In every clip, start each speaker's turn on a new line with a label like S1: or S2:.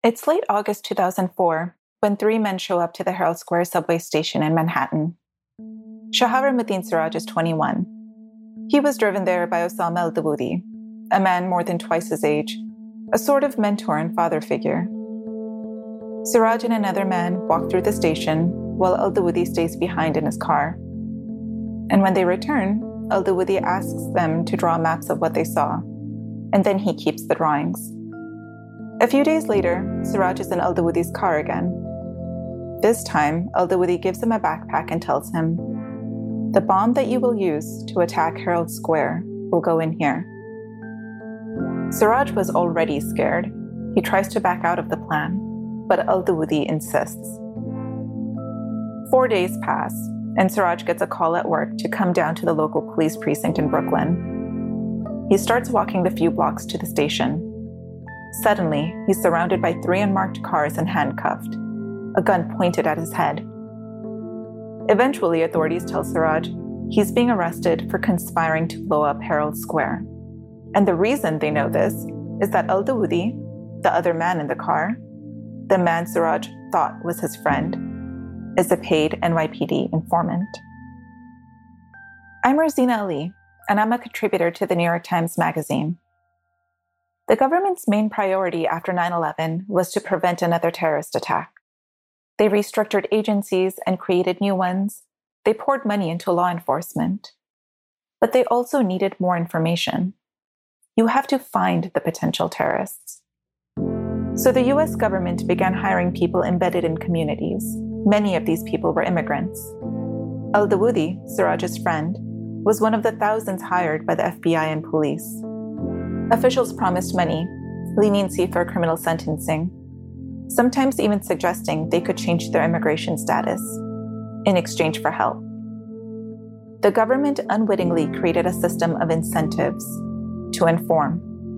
S1: It's late August 2004 when three men show up to the Herald Square subway station in Manhattan. Shahavarmuddin Siraj is 21. He was driven there by Osama al-Dawoodi, a man more than twice his age, a sort of mentor and father figure. Siraj and another man walk through the station while al-Dawoodi stays behind in his car. And when they return, al-Dawoodi asks them to draw maps of what they saw, and then he keeps the drawings. A few days later, Siraj is in al-Dawoodi's car again. This time, al-Dawoodi gives him a backpack and tells him, "The bomb that you will use to attack Herald Square will go in here." Siraj was already scared. He tries to back out of the plan, but al-Dawoodi insists. 4 days pass, and Siraj gets a call at work to come down to the local police precinct in Brooklyn. He starts walking the few blocks to the station. Suddenly, he's surrounded by 3 unmarked cars and handcuffed, a gun pointed at his head. Eventually, authorities tell Siraj he's being arrested for conspiring to blow up Herald Square. And the reason they know this is that al-Dawoodi, the other man in the car, the man Siraj thought was his friend, is a paid NYPD informant. I'm Rosina Ali, and I'm a contributor to the New York Times Magazine. The government's main priority after 9/11 was to prevent another terrorist attack. They restructured agencies and created new ones. They poured money into law enforcement. But they also needed more information. You have to find the potential terrorists. So the US government began hiring people embedded in communities. Many of these people were immigrants. Al-Dawoodi, Siraj's friend, was one of the thousands hired by the FBI and police. Officials promised money, leniency for criminal sentencing, sometimes even suggesting they could change their immigration status in exchange for help. The government unwittingly created a system of incentives to inform.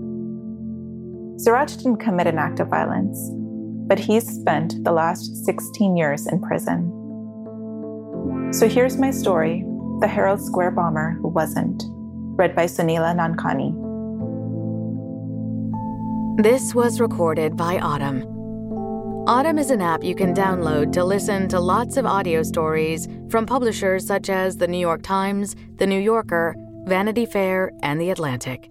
S1: Siraj didn't commit an act of violence, but he's spent the last 16 years in prison. So here's my story, The Herald Square Bomber Who Wasn't, read by Sunila Nankani.
S2: This was recorded by Autumn. Autumn is an app you can download to listen to lots of audio stories from publishers such as The New York Times, The New Yorker, Vanity Fair, and The Atlantic.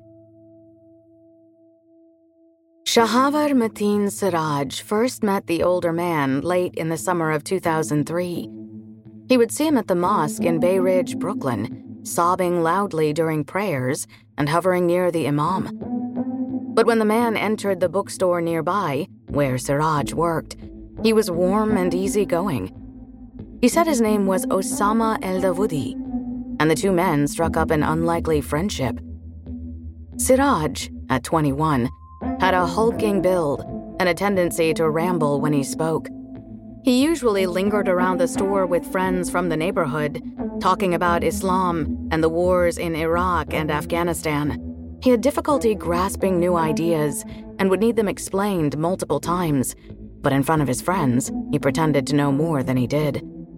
S2: Shahavarmuddin Siraj first met the older man late in the summer of 2003. He would see him at the mosque in Bay Ridge, Brooklyn, sobbing loudly during prayers and hovering near the imam. But when the man entered the bookstore nearby, where Siraj worked, he was warm and easygoing. He said his name was Osama al-Dawoodi, and the two men struck up an unlikely friendship. Siraj, at 21, had a hulking build and a tendency to ramble when he spoke. He usually lingered around the store with friends from the neighborhood, talking about Islam and the wars in Iraq and Afghanistan. He had difficulty grasping new ideas and would need them explained multiple times, but in front of his friends, he pretended to know more than he did.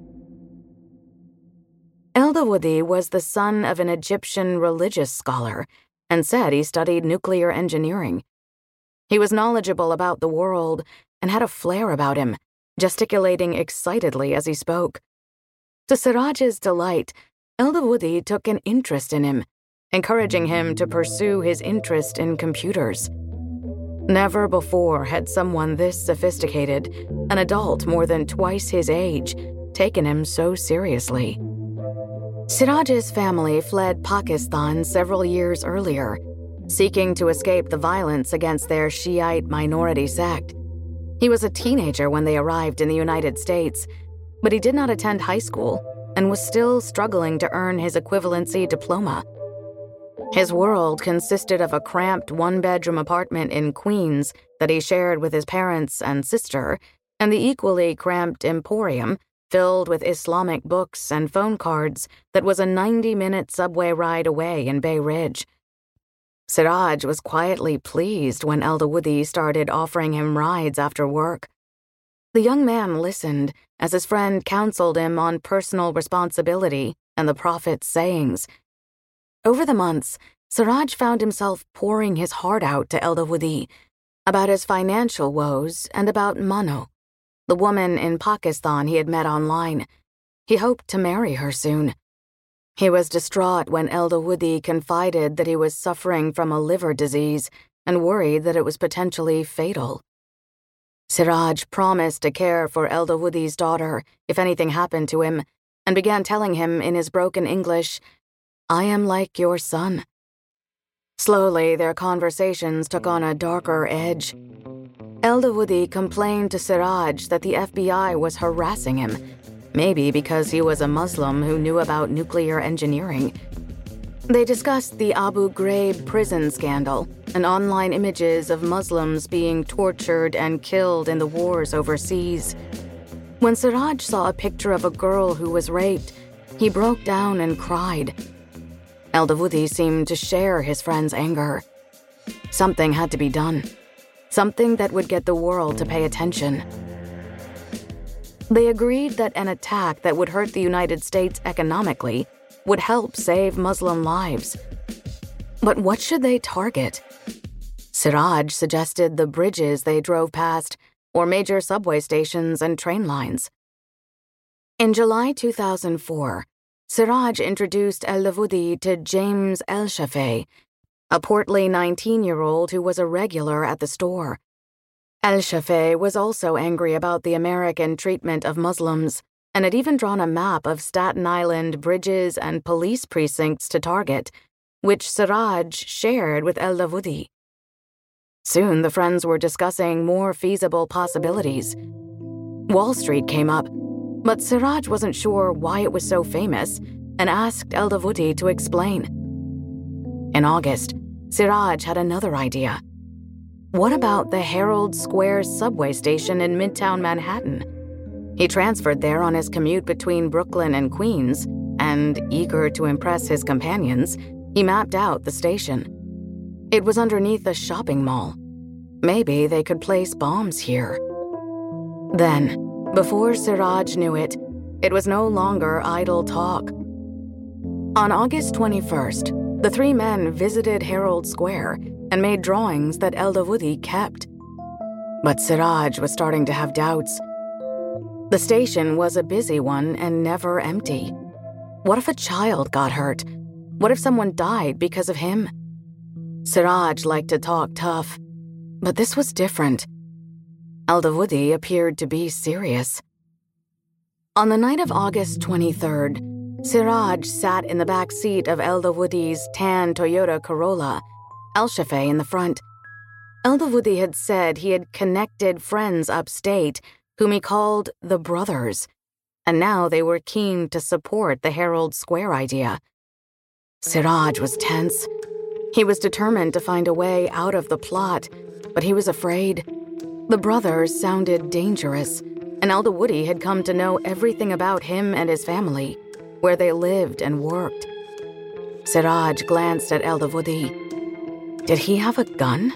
S2: Al-Dawoodi was the son of an Egyptian religious scholar and said he studied nuclear engineering. He was knowledgeable about the world and had a flair about him, gesticulating excitedly as he spoke. To Siraj's delight, Al-Dawoodi took an interest in him, encouraging him to pursue his interest in computers. Never before had someone this sophisticated, an adult more than twice his age, taken him so seriously. Siraj's family fled Pakistan several years earlier, seeking to escape the violence against their Shiite minority sect. He was a teenager when they arrived in the United States, but he did not attend high school and was still struggling to earn his equivalency diploma. His world consisted of a cramped one-bedroom apartment in Queens that he shared with his parents and sister, and the equally cramped emporium filled with Islamic books and phone cards that was a 90-minute subway ride away in Bay Ridge. Siraj was quietly pleased when Al-Dawoodi started offering him rides after work. The young man listened as his friend counseled him on personal responsibility and the Prophet's sayings. Over the months, Siraj found himself pouring his heart out to Al-Dawoodi, about his financial woes, and about Mano, the woman in Pakistan he had met online. He hoped to marry her soon. He was distraught when Eldawudi confided that he was suffering from a liver disease and worried that it was potentially fatal. Siraj promised to care for Eldawudi's daughter if anything happened to him, and began telling him in his broken English, "I am like your son." Slowly, their conversations took on a darker edge. Eldawudi complained to Siraj that the FBI was harassing him, maybe because he was a Muslim who knew about nuclear engineering. They discussed the Abu Ghraib prison scandal and online images of Muslims being tortured and killed in the wars overseas. When Siraj saw a picture of a girl who was raped, he broke down and cried. Eldawudi seemed to share his friend's anger. Something had to be done. Something that would get the world to pay attention. They agreed that an attack that would hurt the United States economically would help save Muslim lives. But what should they target? Siraj suggested the bridges they drove past, or major subway stations and train lines. In July 2004, Siraj introduced Eldawudi to James El-Shafei, a portly 19-year-old who was a regular at the store. El-Shafei was also angry about the American treatment of Muslims and had even drawn a map of Staten Island bridges and police precincts to target, which Siraj shared with Eldawudi. Soon the friends were discussing more feasible possibilities. Wall Street came up, but Siraj wasn't sure why it was so famous and asked Eldawudi to explain. In August, Siraj had another idea. What about the Herald Square subway station in Midtown Manhattan? He transferred there on his commute between Brooklyn and Queens, and, eager to impress his companions, he mapped out the station. It was underneath a shopping mall. Maybe they could place bombs here. Then, before Siraj knew it, it was no longer idle talk. On August 21st, the three men visited Herald Square and made drawings that Eldawudi kept. But Siraj was starting to have doubts. The station was a busy one and never empty. What if a child got hurt? What if someone died because of him? Siraj liked to talk tough, but this was different. Eldawudi appeared to be serious. On the night of August 23rd, Siraj sat in the back seat of Eldawudi's tan Toyota Corolla, El-Shafei in the front. Eldawudi had said he had connected friends upstate whom he called the Brothers, and now they were keen to support the Herald Square idea. Siraj was tense. He was determined to find a way out of the plot, but he was afraid. The Brothers sounded dangerous, and Eldawudi had come to know everything about him and his family, where they lived and worked. Siraj glanced at Eldawudi. Did he have a gun?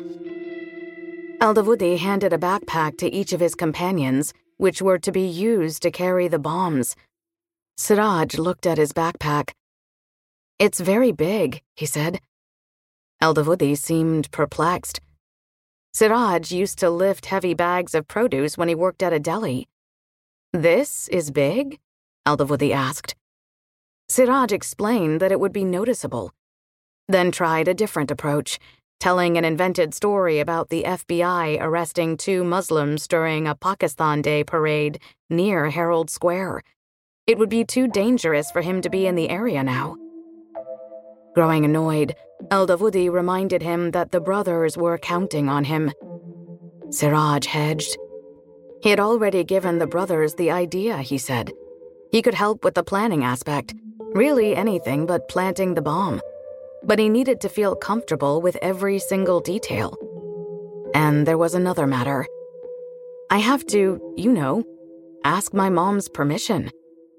S2: Eldawudi handed a backpack to each of his companions, which were to be used to carry the bombs. Siraj looked at his backpack. "It's very big," he said. Eldawudi seemed perplexed. Siraj used to lift heavy bags of produce when he worked at a deli. "This is big?" Eldawudi asked. Siraj explained that it would be noticeable, then tried a different approach, telling an invented story about the FBI arresting 2 Muslims during a Pakistan Day parade near Herald Square. It would be too dangerous for him to be in the area now. Growing annoyed, Eldawudi reminded him that the Brothers were counting on him. Siraj hedged. He had already given the Brothers the idea, he said. He could help with the planning aspect, really anything but planting the bomb. But he needed to feel comfortable with every single detail. And there was another matter. I have to, ask my mom's permission.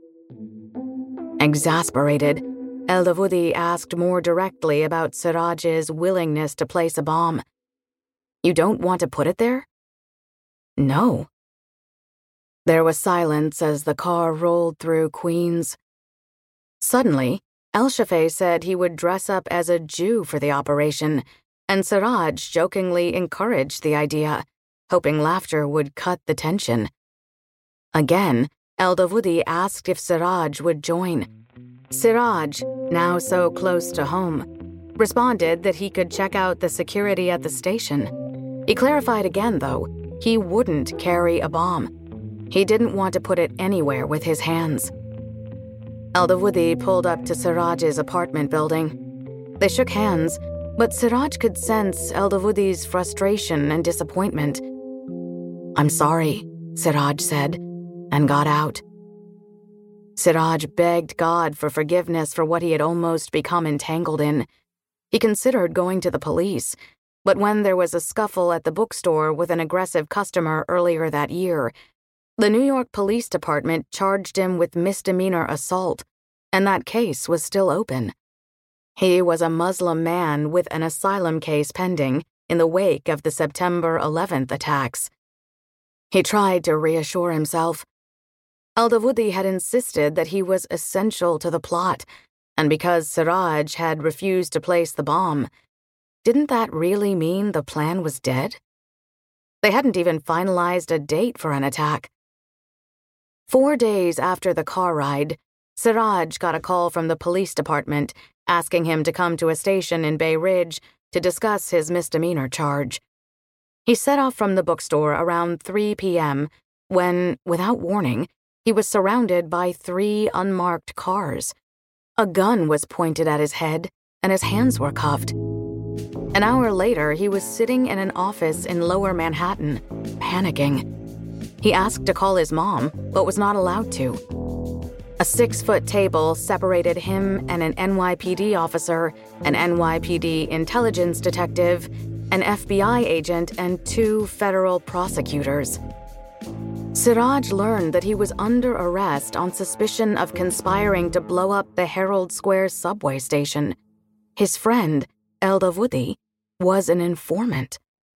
S2: Exasperated, Eldawudi asked more directly about Siraj's willingness to place a bomb. You don't want to put it there? No. There was silence as the car rolled through Queens. Suddenly, El-Shafei said he would dress up as a Jew for the operation and Siraj jokingly encouraged the idea, hoping laughter would cut the tension. Again, Eldavudi asked if Siraj would join. Siraj, now so close to home, responded that he could check out the security at the station. He clarified again, though, he wouldn't carry a bomb. He didn't want to put it anywhere with his hands. Eldavudi pulled up to Siraj's apartment building. They shook hands, but Siraj could sense Eldavudi's frustration and disappointment. "I'm sorry," Siraj said, and got out. Siraj begged God for forgiveness for what he had almost become entangled in. He considered going to the police, but when there was a scuffle at the bookstore with an aggressive customer earlier that year, the New York Police Department charged him with misdemeanor assault, and that case was still open. He was a Muslim man with an asylum case pending in the wake of the September 11th attacks. He tried to reassure himself. Eldavudi had insisted that he was essential to the plot, and because Siraj had refused to place the bomb, didn't that really mean the plan was dead? They hadn't even finalized a date for an attack. 4 days after the car ride, Siraj got a call from the police department asking him to come to a station in Bay Ridge to discuss his misdemeanor charge. He set off from the bookstore around 3 p.m. when, without warning, he was surrounded by 3 unmarked cars. A gun was pointed at his head, and his hands were cuffed. An hour later, he was sitting in an office in Lower Manhattan, panicking. He asked to call his mom, but was not allowed to. A 6-foot table separated him and an NYPD officer, an NYPD intelligence detective, an FBI agent, and 2 federal prosecutors. Siraj learned that he was under arrest on suspicion of conspiring to blow up the Herald Square subway station. His friend, Eldavudi, was an informant.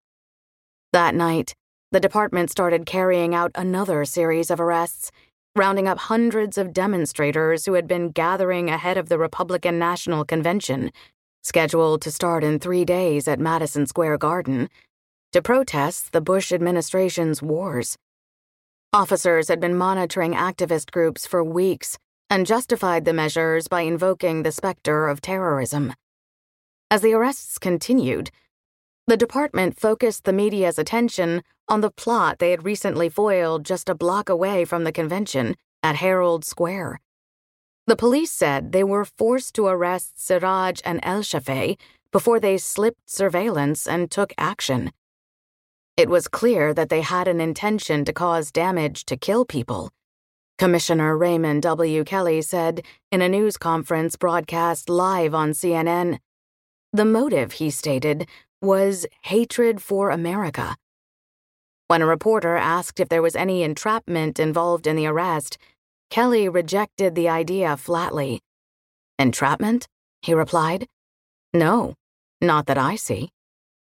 S2: That night, the department started carrying out another series of arrests, rounding up hundreds of demonstrators who had been gathering ahead of the Republican National Convention, scheduled to start in 3 days at Madison Square Garden, to protest the Bush administration's wars. Officers had been monitoring activist groups for weeks and justified the measures by invoking the specter of terrorism. As the arrests continued, the department focused the media's attention on the plot they had recently foiled just a block away from the convention at Herald Square. The police said they were forced to arrest Siraj and El-Shafei before they slipped surveillance and took action. It was clear that they had an intention to cause damage to kill people. Commissioner Raymond W. Kelly said in a news conference broadcast live on CNN. The motive, he stated, was hatred for America. When a reporter asked if there was any entrapment involved in the arrest, Kelly rejected the idea flatly. "Entrapment?" he replied. "No, not that I see."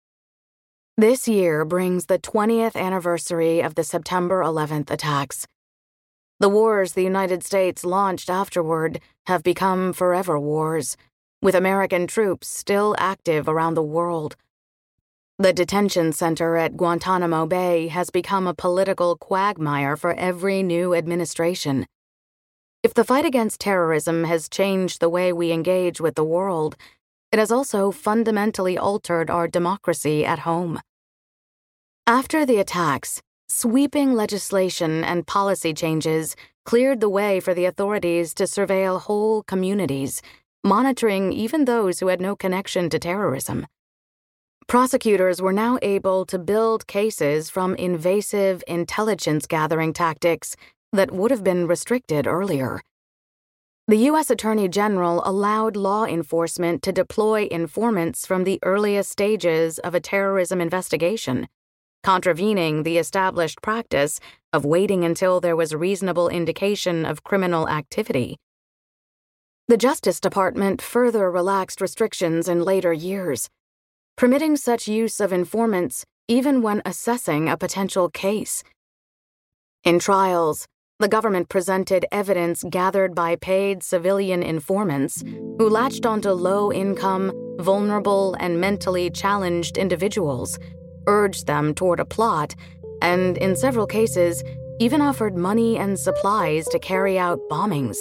S2: This year brings the 20th anniversary of the September 11th attacks. The wars the United States launched afterward have become forever wars, with American troops still active around the world. The detention center at Guantanamo Bay has become a political quagmire for every new administration. If the fight against terrorism has changed the way we engage with the world, it has also fundamentally altered our democracy at home. After the attacks, sweeping legislation and policy changes cleared the way for the authorities to surveil whole communities, monitoring even those who had no connection to terrorism. Prosecutors were now able to build cases from invasive intelligence-gathering tactics that would have been restricted earlier. The U.S. Attorney General allowed law enforcement to deploy informants from the earliest stages of a terrorism investigation, contravening the established practice of waiting until there was reasonable indication of criminal activity. The Justice Department further relaxed restrictions in later years, permitting such use of informants even when assessing a potential case. In trials, the government presented evidence gathered by paid civilian informants who latched onto low-income, vulnerable, and mentally challenged individuals, urged them toward a plot, and, in several cases, even offered money and supplies to carry out bombings.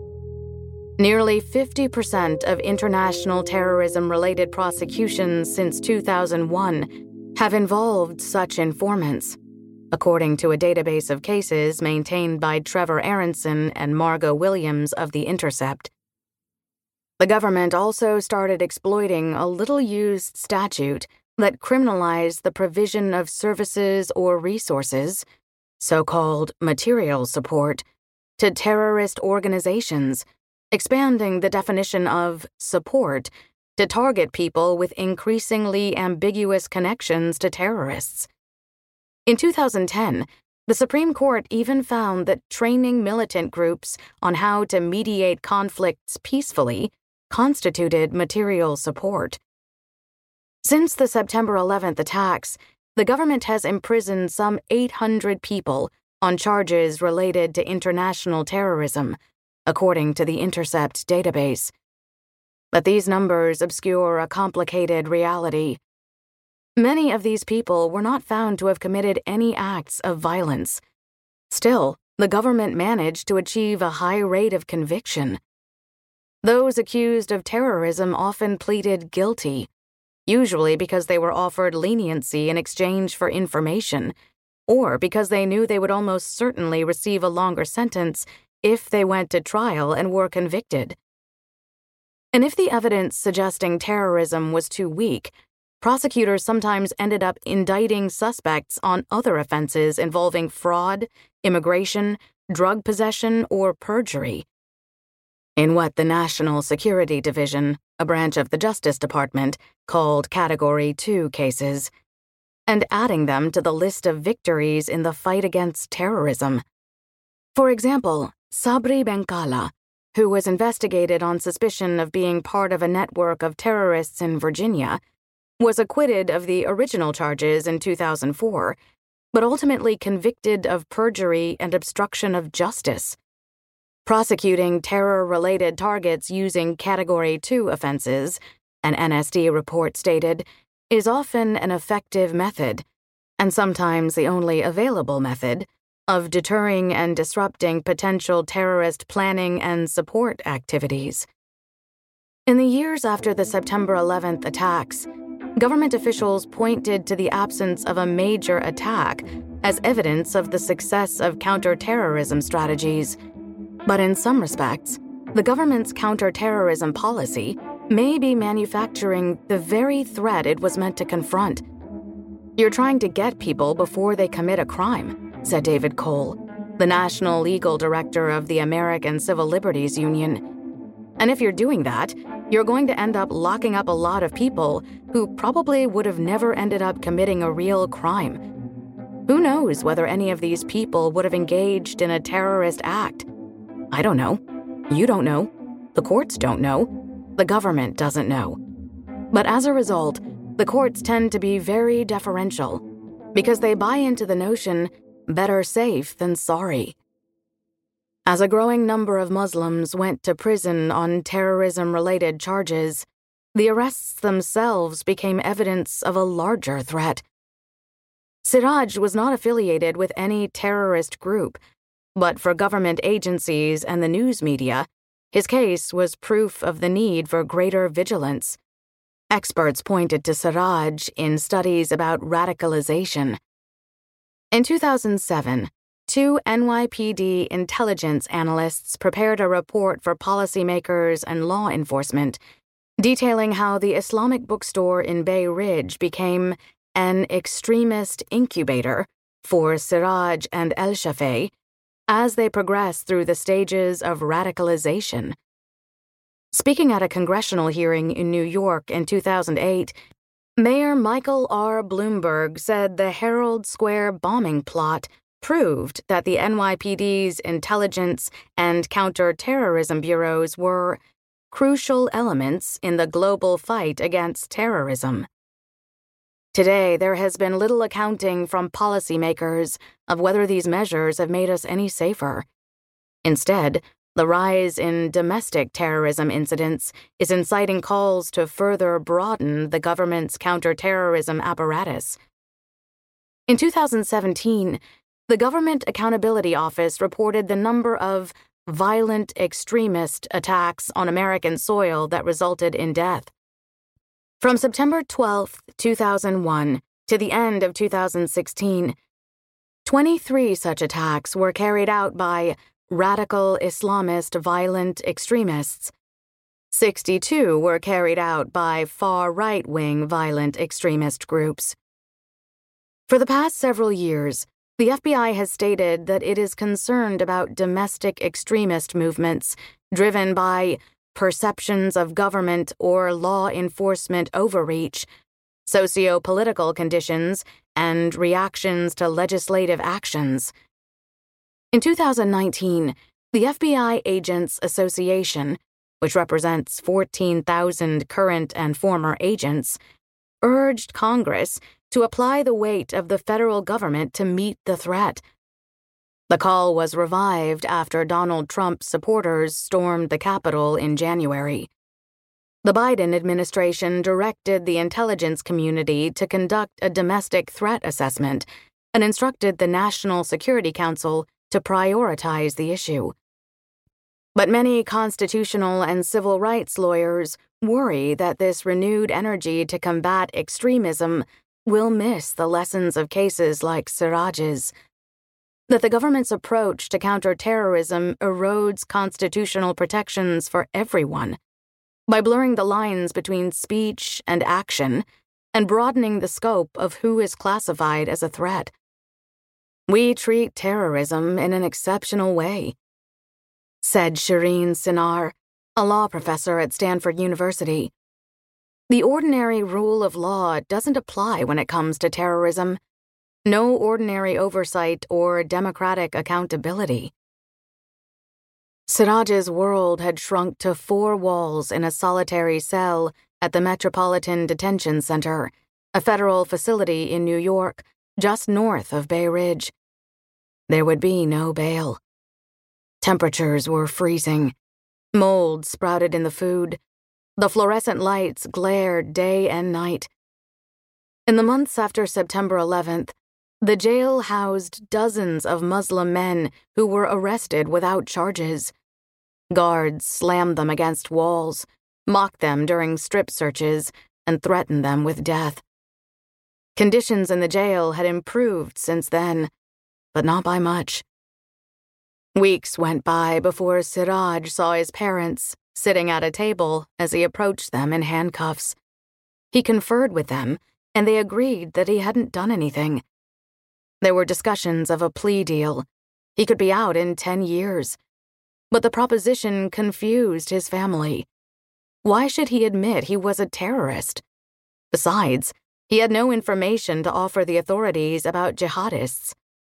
S2: Nearly 50% of international terrorism-related prosecutions since 2001 have involved such informants, according to a database of cases maintained by Trevor Aronson and Margot Williams of The Intercept. The government also started exploiting a little-used statute that criminalized the provision of services or resources, so-called material support, to terrorist organizations, expanding the definition of support to target people with increasingly ambiguous connections to terrorists. In 2010, the Supreme Court even found that training militant groups on how to mediate conflicts peacefully constituted material support. Since the September 11th attacks, the government has imprisoned some 800 people on charges related to international terrorism, according to the Intercept database. But these numbers obscure a complicated reality. Many of these people were not found to have committed any acts of violence. Still, the government managed to achieve a high rate of conviction. Those accused of terrorism often pleaded guilty, usually because they were offered leniency in exchange for information, or because they knew they would almost certainly receive a longer sentence if they went to trial and were convicted. And if the evidence suggesting terrorism was too weak, prosecutors sometimes ended up indicting suspects on other offenses involving fraud, immigration, drug possession, or perjury. In what the National Security Division, a branch of the Justice Department, called Category 2 cases, and adding them to the list of victories in the fight against terrorism. For example, Sabri Benkala, who was investigated on suspicion of being part of a network of terrorists in Virginia, was acquitted of the original charges in 2004, but ultimately convicted of perjury and obstruction of justice. Prosecuting terror-related targets using Category 2 offenses, an NSD report stated, is often an effective method, and sometimes the only available method, of deterring and disrupting potential terrorist planning and support activities. In the years after the September 11th attacks, government officials pointed to the absence of a major attack as evidence of the success of counterterrorism strategies. But in some respects, the government's counterterrorism policy may be manufacturing the very threat it was meant to confront. You're trying to get people before they commit a crime, said David Cole, the National Legal Director of the American Civil Liberties Union. And if you're doing that, you're going to end up locking up a lot of people who probably would have never ended up committing a real crime. Who knows whether any of these people would have engaged in a terrorist act? I don't know. You don't know. The courts don't know. The government doesn't know. But as a result, the courts tend to be very deferential because they buy into the notion better safe than sorry. As a growing number of Muslims went to prison on terrorism-related charges, the arrests themselves became evidence of a larger threat. Siraj was not affiliated with any terrorist group, but for government agencies and the news media, his case was proof of the need for greater vigilance. Experts pointed to Siraj in studies about radicalization. In 2007, 2 NYPD intelligence analysts prepared a report for policymakers and law enforcement, detailing how the Islamic bookstore in Bay Ridge became an extremist incubator for Siraj and El-Shafei as they progressed through the stages of radicalization. Speaking at a congressional hearing in New York in 2008, Mayor Michael R. Bloomberg said the Herald Square bombing plot proved that the NYPD's intelligence and counterterrorism bureaus were crucial elements in the global fight against terrorism. Today, there has been little accounting from policymakers of whether these measures have made us any safer. Instead, the rise in domestic terrorism incidents is inciting calls to further broaden the government's counterterrorism apparatus. In 2017, the Government Accountability Office reported the number of violent extremist attacks on American soil that resulted in death. From September 12, 2001 to the end of 2016, 23 such attacks were carried out by radical Islamist violent extremists. 62 were carried out by far right-wing violent extremist groups. For the past several years, the FBI has stated that it is concerned about domestic extremist movements driven by perceptions of government or law enforcement overreach, socio-political conditions, and reactions to legislative actions. In 2019, the FBI Agents Association, which represents 14,000 current and former agents, urged Congress to apply the weight of the federal government to meet the threat. The call was revived after Donald Trump's supporters stormed the Capitol in January. The Biden administration directed the intelligence community to conduct a domestic threat assessment and instructed the National Security Council to prioritize the issue. But many constitutional and civil rights lawyers worry that this renewed energy to combat extremism will miss the lessons of cases like Siraj's, that the government's approach to counterterrorism erodes constitutional protections for everyone by blurring the lines between speech and action and broadening the scope of who is classified as a threat. We treat terrorism in an exceptional way, said Shireen Sinar, a law professor at Stanford University. The ordinary rule of law doesn't apply when it comes to terrorism. No ordinary oversight or democratic accountability. Siraj's world had shrunk to 4 walls in a solitary cell at the Metropolitan Detention Center, a federal facility in New York, just north of Bay Ridge. There would be no bail. Temperatures were freezing. Mold sprouted in the food. The fluorescent lights glared day and night. In the months after September 11th, the jail housed dozens of Muslim men who were arrested without charges. Guards slammed them against walls, mocked them during strip searches, and threatened them with death. Conditions in the jail had improved since then, but not by much. Weeks went by before Siraj saw his parents sitting at a table as he approached them in handcuffs. He conferred with them, and they agreed that he hadn't done anything. There were discussions of a plea deal. He could be out in 10 years. But the proposition confused his family. Why should he admit he was a terrorist? Besides, he had no information to offer the authorities about jihadists.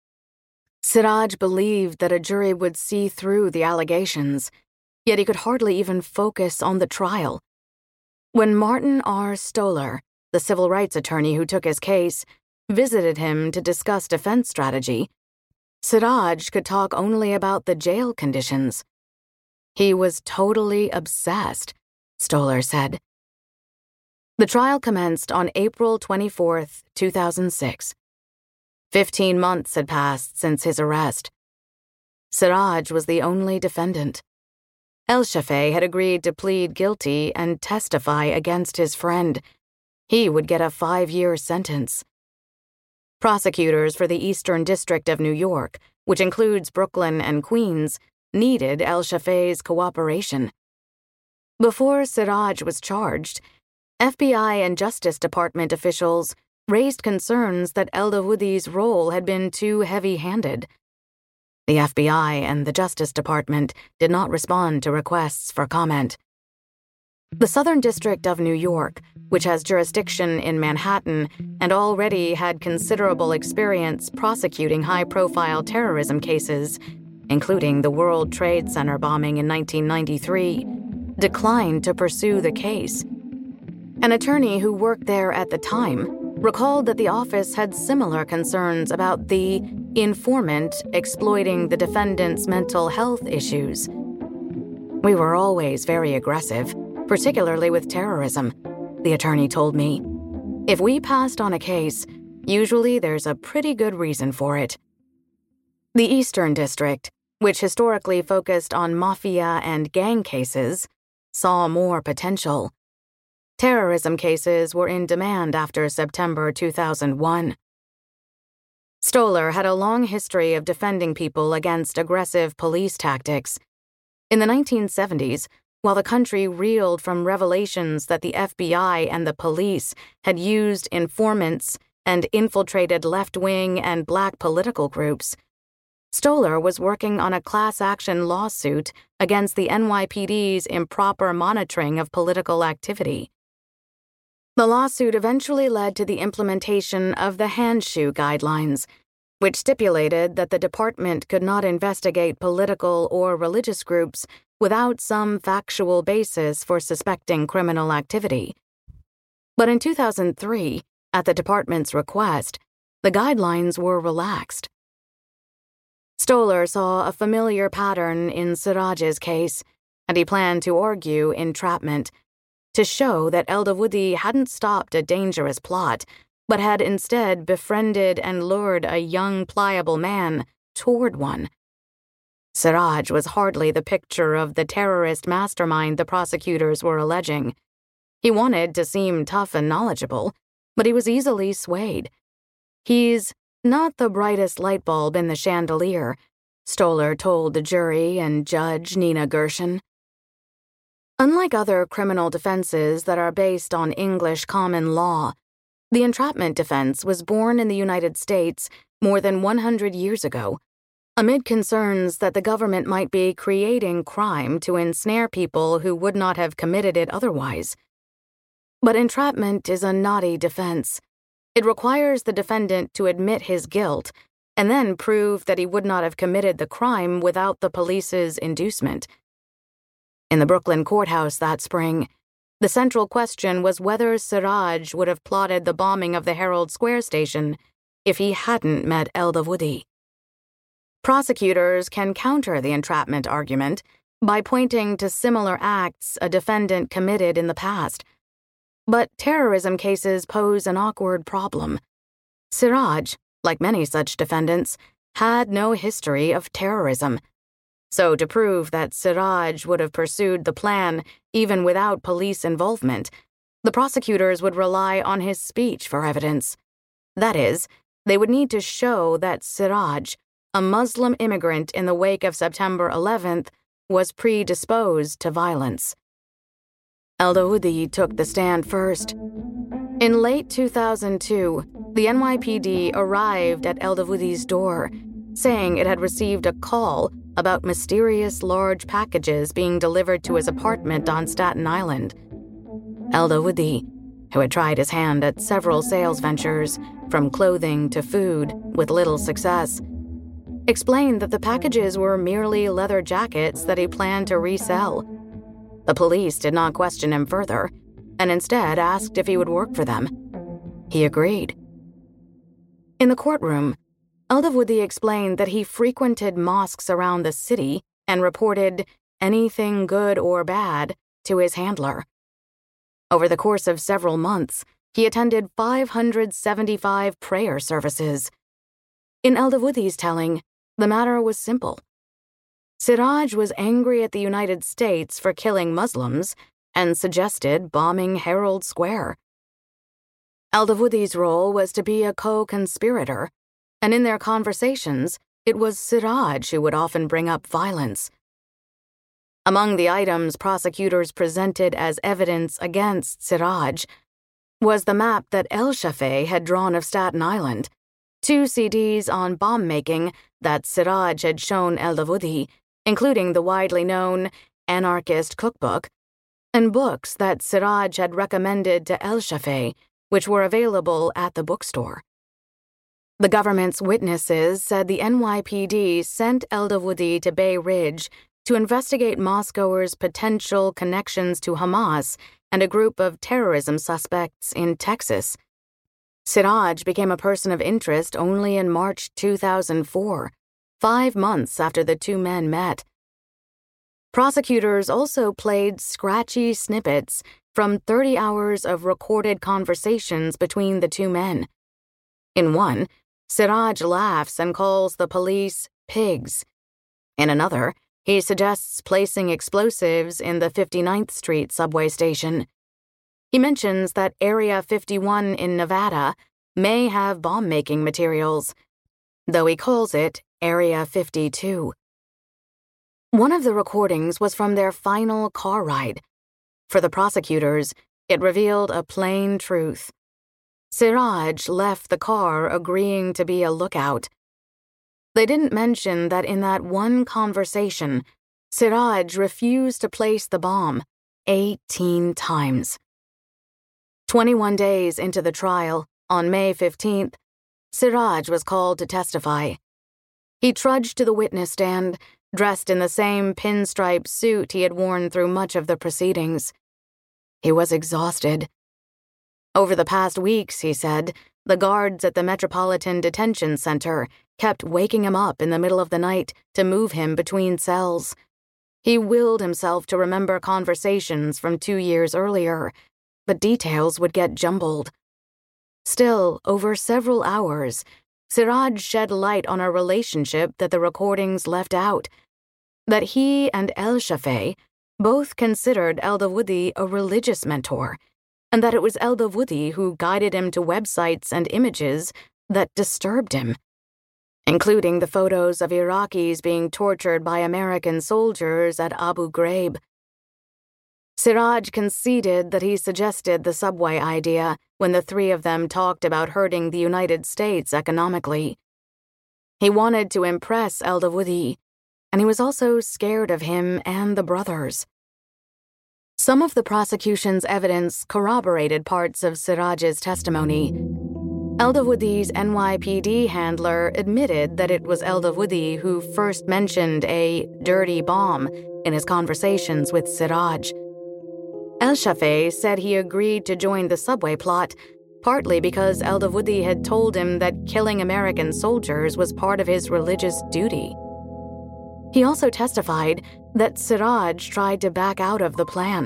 S2: Siraj believed that a jury would see through the allegations, yet he could hardly even focus on the trial. When Martin R. Stoller, the civil rights attorney who took his case, visited him to discuss defense strategy, Siraj could talk only about the jail conditions. He was totally obsessed, Stoller said. The trial commenced on April 24, 2006. 15 months had passed since his arrest. Siraj was the only defendant. El-Shafee had agreed to plead guilty and testify against his friend. He would get a 5-year sentence. Prosecutors for the Eastern District of New York, which includes Brooklyn and Queens, needed El-Shafee's cooperation. Before Siraj was charged, FBI and Justice Department officials raised concerns that El-Dawoodi's role had been too heavy-handed. The FBI and the Justice Department did not respond to requests for comment. The Southern District of New York, which has jurisdiction in Manhattan and already had considerable experience prosecuting high-profile terrorism cases, including the World Trade Center bombing in 1993, declined to pursue the case. An attorney who worked there at the time, recalled that the office had similar concerns about the informant exploiting the defendant's mental health issues. "We were always very aggressive, particularly with terrorism," the attorney told me. "If we passed on a case, usually there's a pretty good reason for it." The Eastern District, which historically focused on mafia and gang cases, saw more potential. Terrorism cases were in demand after September 2001. Stoller had a long history of defending people against aggressive police tactics. In the 1970s, while the country reeled from revelations that the FBI and the police had used informants and infiltrated left-wing and black political groups, Stoller was working on a class action lawsuit against the NYPD's improper monitoring of political activity. The lawsuit eventually led to the implementation of the Handshoe Guidelines, which stipulated that the department could not investigate political or religious groups without some factual basis for suspecting criminal activity. But in 2003, at the department's request, the guidelines were relaxed. Stoller saw a familiar pattern in Siraj's case, and he planned to argue entrapment, to show that Eldavudi hadn't stopped a dangerous plot, but had instead befriended and lured a young, pliable man toward one. Siraj was hardly the picture of the terrorist mastermind the prosecutors were alleging. He wanted to seem tough and knowledgeable, but he was easily swayed. "He's not the brightest light bulb in the chandelier," Stoller told the jury and Judge Nina Gershon. Unlike other criminal defenses that are based on English common law, the entrapment defense was born in the United States more than 100 years ago, amid concerns that the government might be creating crime to ensnare people who would not have committed it otherwise. But entrapment is a knotty defense. It requires the defendant to admit his guilt and then prove that he would not have committed the crime without the police's inducement. In the Brooklyn courthouse that spring, the central question was whether Siraj would have plotted the bombing of the Herald Square station if he hadn't met Eldavudi. Prosecutors can counter the entrapment argument by pointing to similar acts a defendant committed in the past. But terrorism cases pose an awkward problem. Siraj, like many such defendants, had no history of terrorism. So to prove that Siraj would have pursued the plan even without police involvement, the prosecutors would rely on his speech for evidence. That is, they would need to show that Siraj, a Muslim immigrant in the wake of September 11th, was predisposed to violence. Eldavudi took the stand first. In late 2002, the NYPD arrived at Eldavudi's door, saying it had received a call about mysterious large packages being delivered to his apartment on Staten Island. Eldavudi, who had tried his hand at several sales ventures, from clothing to food, with little success, explained that the packages were merely leather jackets that he planned to resell. The police did not question him further, and instead asked if he would work for them. He agreed. In the courtroom, Eldavudi explained that he frequented mosques around the city and reported anything good or bad to his handler. Over the course of several months, he attended 575 prayer services. In Eldavudi's telling, the matter was simple. Siraj was angry at the United States for killing Muslims and suggested bombing Herald Square. Eldavudi's role was to be a co-conspirator, and in their conversations, it was Siraj who would often bring up violence. Among the items prosecutors presented as evidence against Siraj was the map that El-Shafee had drawn of Staten Island, 2 CDs on bomb-making that Siraj had shown Eldavudi, including the widely known Anarchist Cookbook, and books that Siraj had recommended to El-Shafee, which were available at the bookstore. The government's witnesses said the NYPD sent Eldavudi to Bay Ridge to investigate mosquegoers' potential connections to Hamas and a group of terrorism suspects in Texas. Siraj became a person of interest only in March 2004, 5 months after the two men met. Prosecutors also played scratchy snippets from 30 hours of recorded conversations between the two men. In one, Siraj laughs and calls the police pigs. In another, he suggests placing explosives in the 59th Street subway station. He mentions that Area 51 in Nevada may have bomb-making materials, though he calls it Area 52. One of the recordings was from their final car ride. For the prosecutors, it revealed a plain truth. Siraj left the car agreeing to be a lookout. They didn't mention that in that one conversation, Siraj refused to place the bomb 18 times. 21 days into the trial, on May 15th, Siraj was called to testify. He trudged to the witness stand, dressed in the same pinstripe suit he had worn through much of the proceedings. He was exhausted. Over the past weeks, he said, the guards at the Metropolitan Detention Center kept waking him up in the middle of the night to move him between cells. He willed himself to remember conversations from 2 years earlier, but details would get jumbled. Still, over several hours, Siraj shed light on a relationship that the recordings left out, that he and El-Shafei both considered Eldawudi a religious mentor, and that it was Eldawudi who guided him to websites and images that disturbed him, including the photos of Iraqis being tortured by American soldiers at Abu Ghraib. Siraj conceded that he suggested the subway idea when the three of them talked about hurting the United States economically. He wanted to impress Eldawudi, and he was also scared of him and the brothers. Some of the prosecution's evidence corroborated parts of Siraj's testimony. Eldawudi's NYPD handler admitted that it was Eldawudi who first mentioned a dirty bomb in his conversations with Siraj. El-Shafei said he agreed to join the subway plot, partly because Eldawudi had told him that killing American soldiers was part of his religious duty. He also testified that Siraj tried to back out of the plan.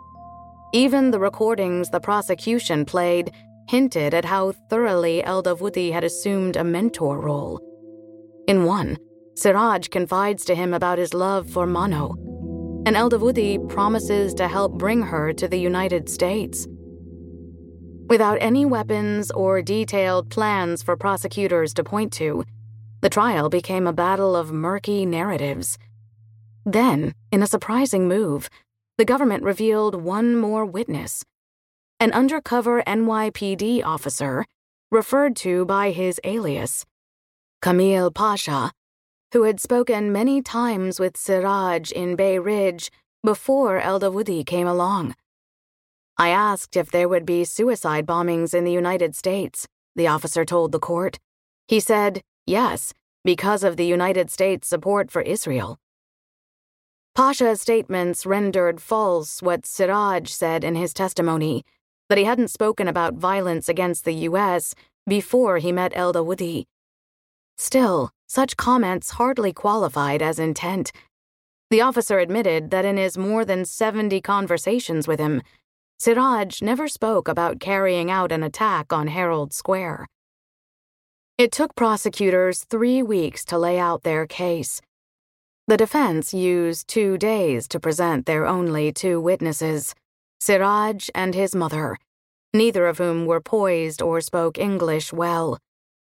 S2: Even the recordings the prosecution played hinted at how thoroughly Eldawudi had assumed a mentor role. In one, Siraj confides to him about his love for Mano, and Eldawudi promises to help bring her to the United States. Without any weapons or detailed plans for prosecutors to point to, the trial became a battle of murky narratives. Then, in a surprising move, the government revealed one more witness, an undercover NYPD officer referred to by his alias, Camille Pasha, who had spoken many times with Siraj in Bay Ridge before Eldawudi came along. I asked if there would be suicide bombings in the United States, the officer told the court. He said, yes, because of the United States' support for Israel. Pasha's statements rendered false what Siraj said in his testimony, that he hadn't spoken about violence against the U.S. before he met Eldawudi. Still, such comments hardly qualified as intent. The officer admitted that in his more than 70 conversations with him, Siraj never spoke about carrying out an attack on Herald Square. It took prosecutors 3 weeks to lay out their case. The defense used 2 days to present their only 2 witnesses, Siraj and his mother, neither of whom were poised or spoke English well.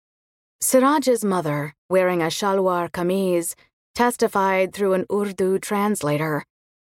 S2: Siraj's mother, wearing a shalwar kameez, testified through an Urdu translator.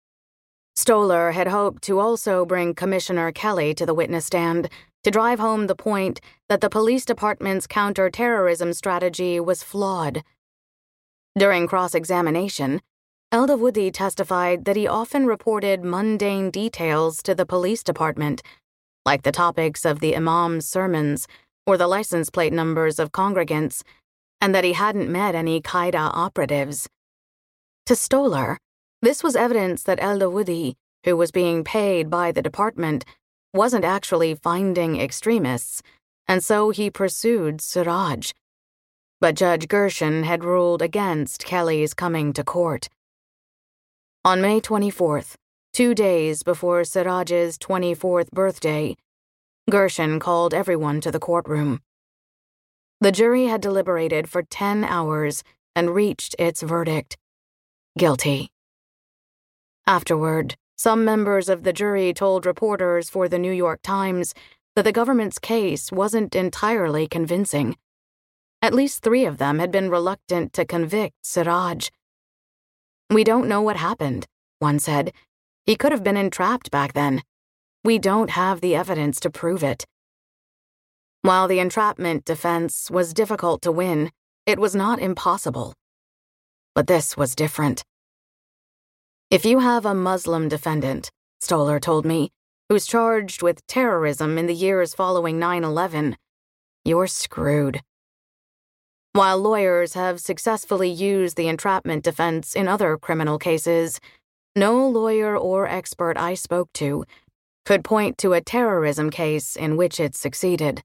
S2: Stoller had hoped to also bring Commissioner Kelly to the witness stand to drive home the point that the police department's counter-terrorism strategy was flawed. During cross-examination, Eldawudi testified that he often reported mundane details to the police department, like the topics of the imam's sermons or the license plate numbers of congregants, and that he hadn't met any Qaeda operatives. To Stoller, this was evidence that Eldawudi, who was being paid by the department, wasn't actually finding extremists, and so he pursued Siraj. But Judge Gershon had ruled against Kelly's coming to court. On May 24th, 2 days before Siraj's 24th birthday, Gershon called everyone to the courtroom. The jury had deliberated for 10 hours and reached its verdict: guilty. Afterward, some members of the jury told reporters for the New York Times that the government's case wasn't entirely convincing. At least 3 of them had been reluctant to convict Siraj. "We don't know what happened," one said. "He could have been entrapped back then. We don't have the evidence to prove it." While the entrapment defense was difficult to win, it was not impossible. But this was different. "If you have a Muslim defendant," Stolar told me, "who's charged with terrorism in the years following 9/11, you're screwed." While lawyers have successfully used the entrapment defense in other criminal cases, no lawyer or expert I spoke to could point to a terrorism case in which it succeeded.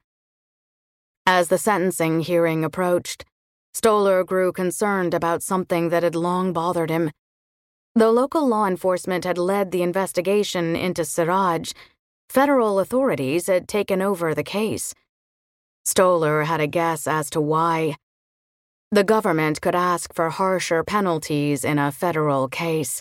S2: As the sentencing hearing approached, Stolar grew concerned about something that had long bothered him. Though local law enforcement had led the investigation into Siraj, federal authorities had taken over the case. Stolar had a guess as to why. The government could ask for harsher penalties in a federal case.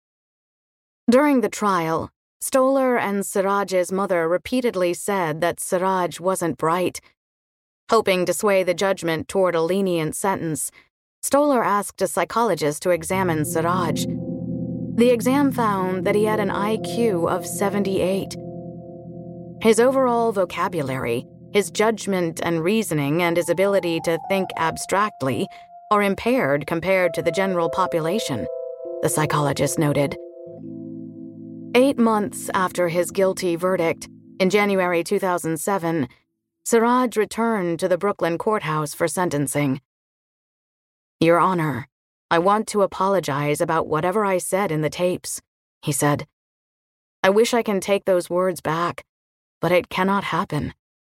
S2: During the trial, Stolar and Siraj's mother repeatedly said that Siraj wasn't bright. Hoping to sway the judgment toward a lenient sentence, Stolar asked a psychologist to examine Siraj. The exam found that he had an IQ of 78. His overall vocabulary, his judgment and reasoning, and his ability to think abstractly are impaired compared to the general population, the psychologist noted. 8 months after his guilty verdict, in January 2007, Siraj returned to the Brooklyn courthouse for sentencing. "Your Honor, I want to apologize about whatever I said in the tapes," he said. "I wish I can take those words back, but it cannot happen."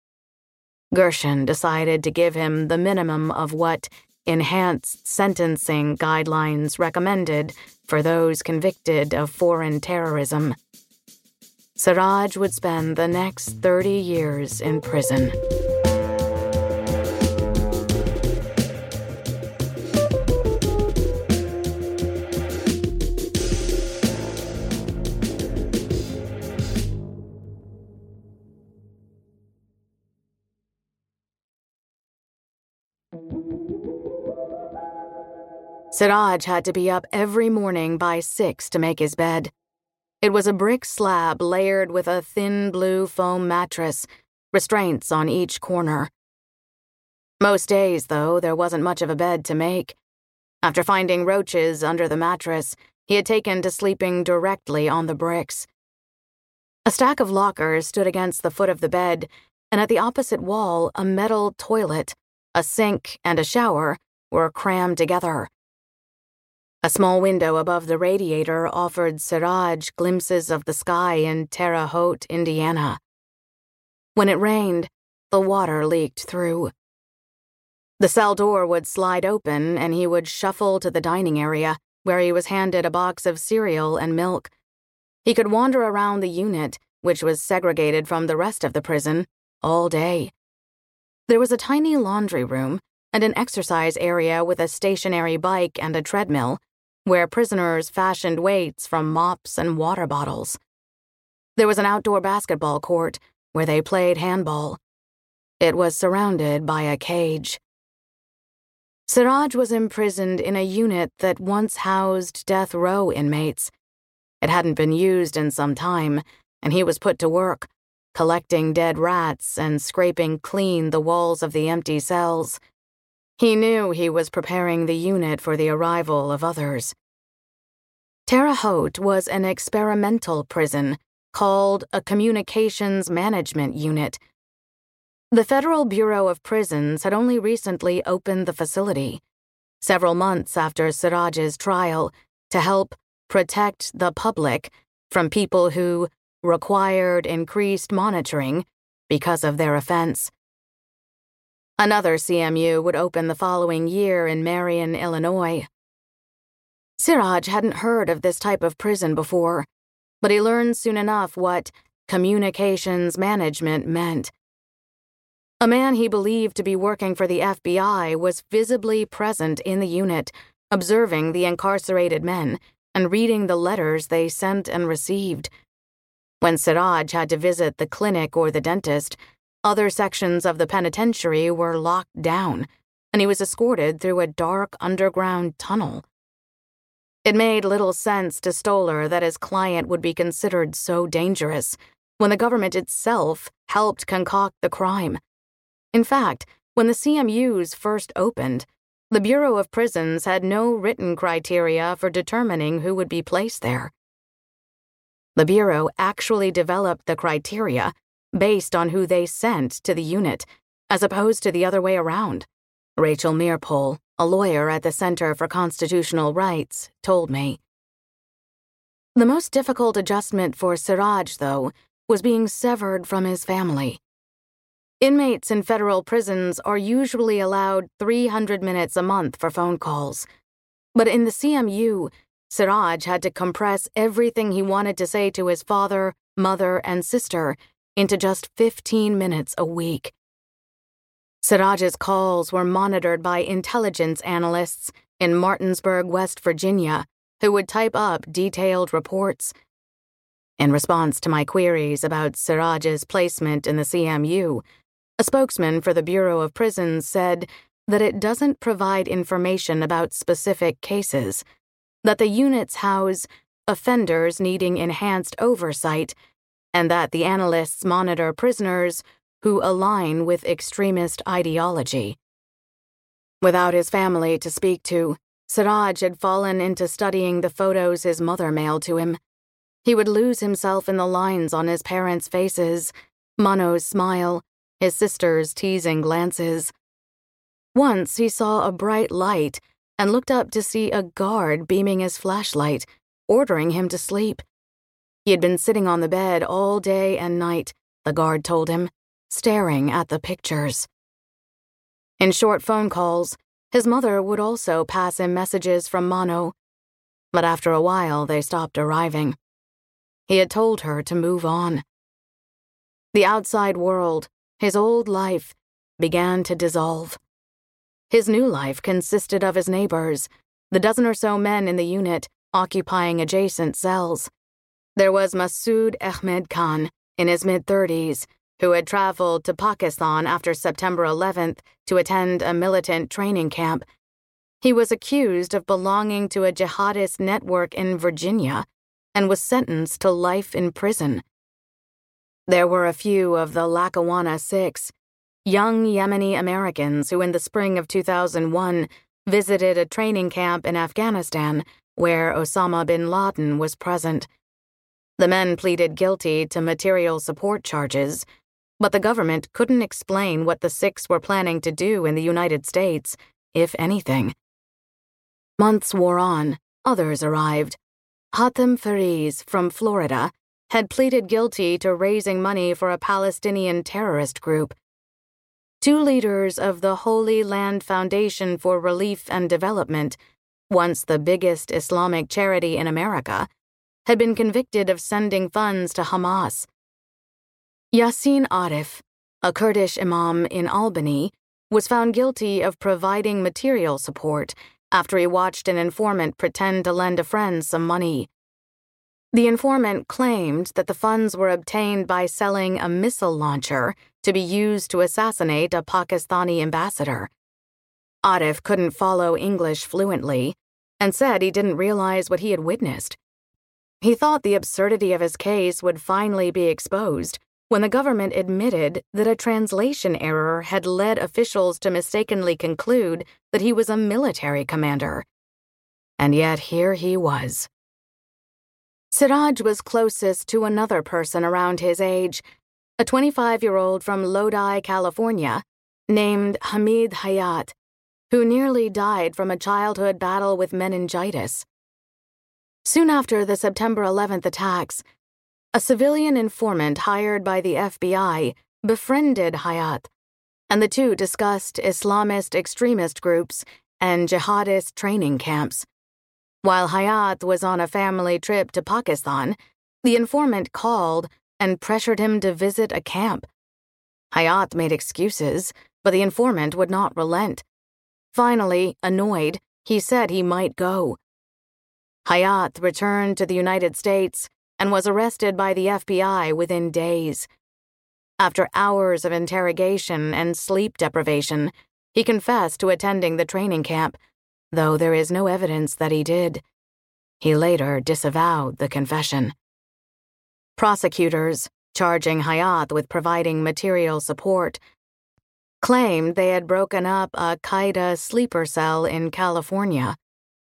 S2: Gershon decided to give him the minimum of what enhanced sentencing guidelines recommended for those convicted of foreign terrorism. Siraj would spend the next 30 years in prison. Siraj had to be up every morning by 6 to make his bed. It was a brick slab layered with a thin blue foam mattress, restraints on each corner. Most days, though, there wasn't much of a bed to make. After finding roaches under the mattress, he had taken to sleeping directly on the bricks. A stack of lockers stood against the foot of the bed, and at the opposite wall, a metal toilet, a sink, and a shower were crammed together. A small window above the radiator offered Siraj glimpses of the sky in Terre Haute, Indiana. When it rained, the water leaked through. The cell door would slide open and he would shuffle to the dining area, where he was handed a box of cereal and milk. He could wander around the unit, which was segregated from the rest of the prison, all day. There was a tiny laundry room and an exercise area with a stationary bike and a treadmill, where prisoners fashioned weights from mops and water bottles. There was an outdoor basketball court where they played handball. It was surrounded by a cage. Siraj was imprisoned in a unit that once housed death row inmates. It hadn't been used in some time, and he was put to work, collecting dead rats and scraping clean the walls of the empty cells. He knew he was preparing the unit for the arrival of others. Terre Haute was an experimental prison called a Communications Management Unit. The Federal Bureau of Prisons had only recently opened the facility, several months after Siraj's trial, to help protect the public from people who required increased monitoring because of their offense. Another CMU would open the following year in Marion, Illinois. Siraj hadn't heard of this type of prison before, but he learned soon enough what communications management meant. A man he believed to be working for the FBI was visibly present in the unit, observing the incarcerated men and reading the letters they sent and received. When Siraj had to visit the clinic or the dentist, other sections of the penitentiary were locked down, and he was escorted through a dark underground tunnel. It made little sense to Stoller that his client would be considered so dangerous when the government itself helped concoct the crime. In fact, when the CMUs first opened, the Bureau of Prisons had no written criteria for determining who would be placed there. The Bureau actually developed the criteria based on who they sent to the unit, as opposed to the other way around. Rachel Mearpole, a lawyer at the Center for Constitutional Rights, told me. The most difficult adjustment for Siraj, though, was being severed from his family. Inmates in federal prisons are usually allowed 300 minutes a month for phone calls. But in the CMU, Siraj had to compress everything he wanted to say to his father, mother, and sister into just 15 minutes a week. Siraj's calls were monitored by intelligence analysts in Martinsburg, West Virginia, who would type up detailed reports. In response to my queries about Siraj's placement in the CMU, a spokesman for the Bureau of Prisons said that it doesn't provide information about specific cases, that the units house offenders needing enhanced oversight, and that the analysts monitor prisoners who align with extremist ideology. Without his family to speak to, Siraj had fallen into studying the photos his mother mailed to him. He would lose himself in the lines on his parents' faces, Mano's smile, his sister's teasing glances. Once he saw a bright light and looked up to see a guard beaming his flashlight, ordering him to sleep. He had been sitting on the bed all day and night, the guard told him, staring at the pictures. In short phone calls, his mother would also pass him messages from Mano, but after a while they stopped arriving. He had told her to move on. The outside world, his old life, began to dissolve. His new life consisted of his neighbors, the dozen or so men in the unit occupying adjacent cells. There was Masood Ahmed Khan, in his mid-30s, who had traveled to Pakistan after September 11th to attend a militant training camp. He was accused of belonging to a jihadist network in Virginia and was sentenced to life in prison. There were a few of the Lackawanna Six, young Yemeni Americans who in the spring of 2001 visited a training camp in Afghanistan where Osama bin Laden was present. The men pleaded guilty to material support charges, but the government couldn't explain what the Six were planning to do in the United States, if anything. Months wore on, others arrived. Hatem Fariz from Florida had pleaded guilty to raising money for a Palestinian terrorist group. Two leaders of the Holy Land Foundation for Relief and Development, once the biggest Islamic charity in America, had been convicted of sending funds to Hamas. Yassin Arif, a Kurdish imam in Albany, was found guilty of providing material support after he watched an informant pretend to lend a friend some money. The informant claimed that the funds were obtained by selling a missile launcher to be used to assassinate a Pakistani ambassador. Arif couldn't follow English fluently and said he didn't realize what he had witnessed. He thought the absurdity of his case would finally be exposed when the government admitted that a translation error had led officials to mistakenly conclude that he was a military commander. And yet here he was. Siraj was closest to another person around his age, a 25-year-old from Lodi, California, named Hamid Hayat, who nearly died from a childhood battle with meningitis. Soon after the September 11th attacks, a civilian informant hired by the FBI befriended Hayat. and the two discussed Islamist extremist groups and jihadist training camps. While Hayat was on a family trip to Pakistan, the informant called and pressured him to visit a camp. Hayat made excuses, but the informant would not relent. Finally, annoyed, he said he might go. Hayat returned to the United States and was arrested by the FBI within days. After hours of interrogation and sleep deprivation, he confessed to attending the training camp, though there is no evidence that he did. He later disavowed the confession. Prosecutors, charging Hayat with providing material support, claimed they had broken up a Qaeda sleeper cell in California.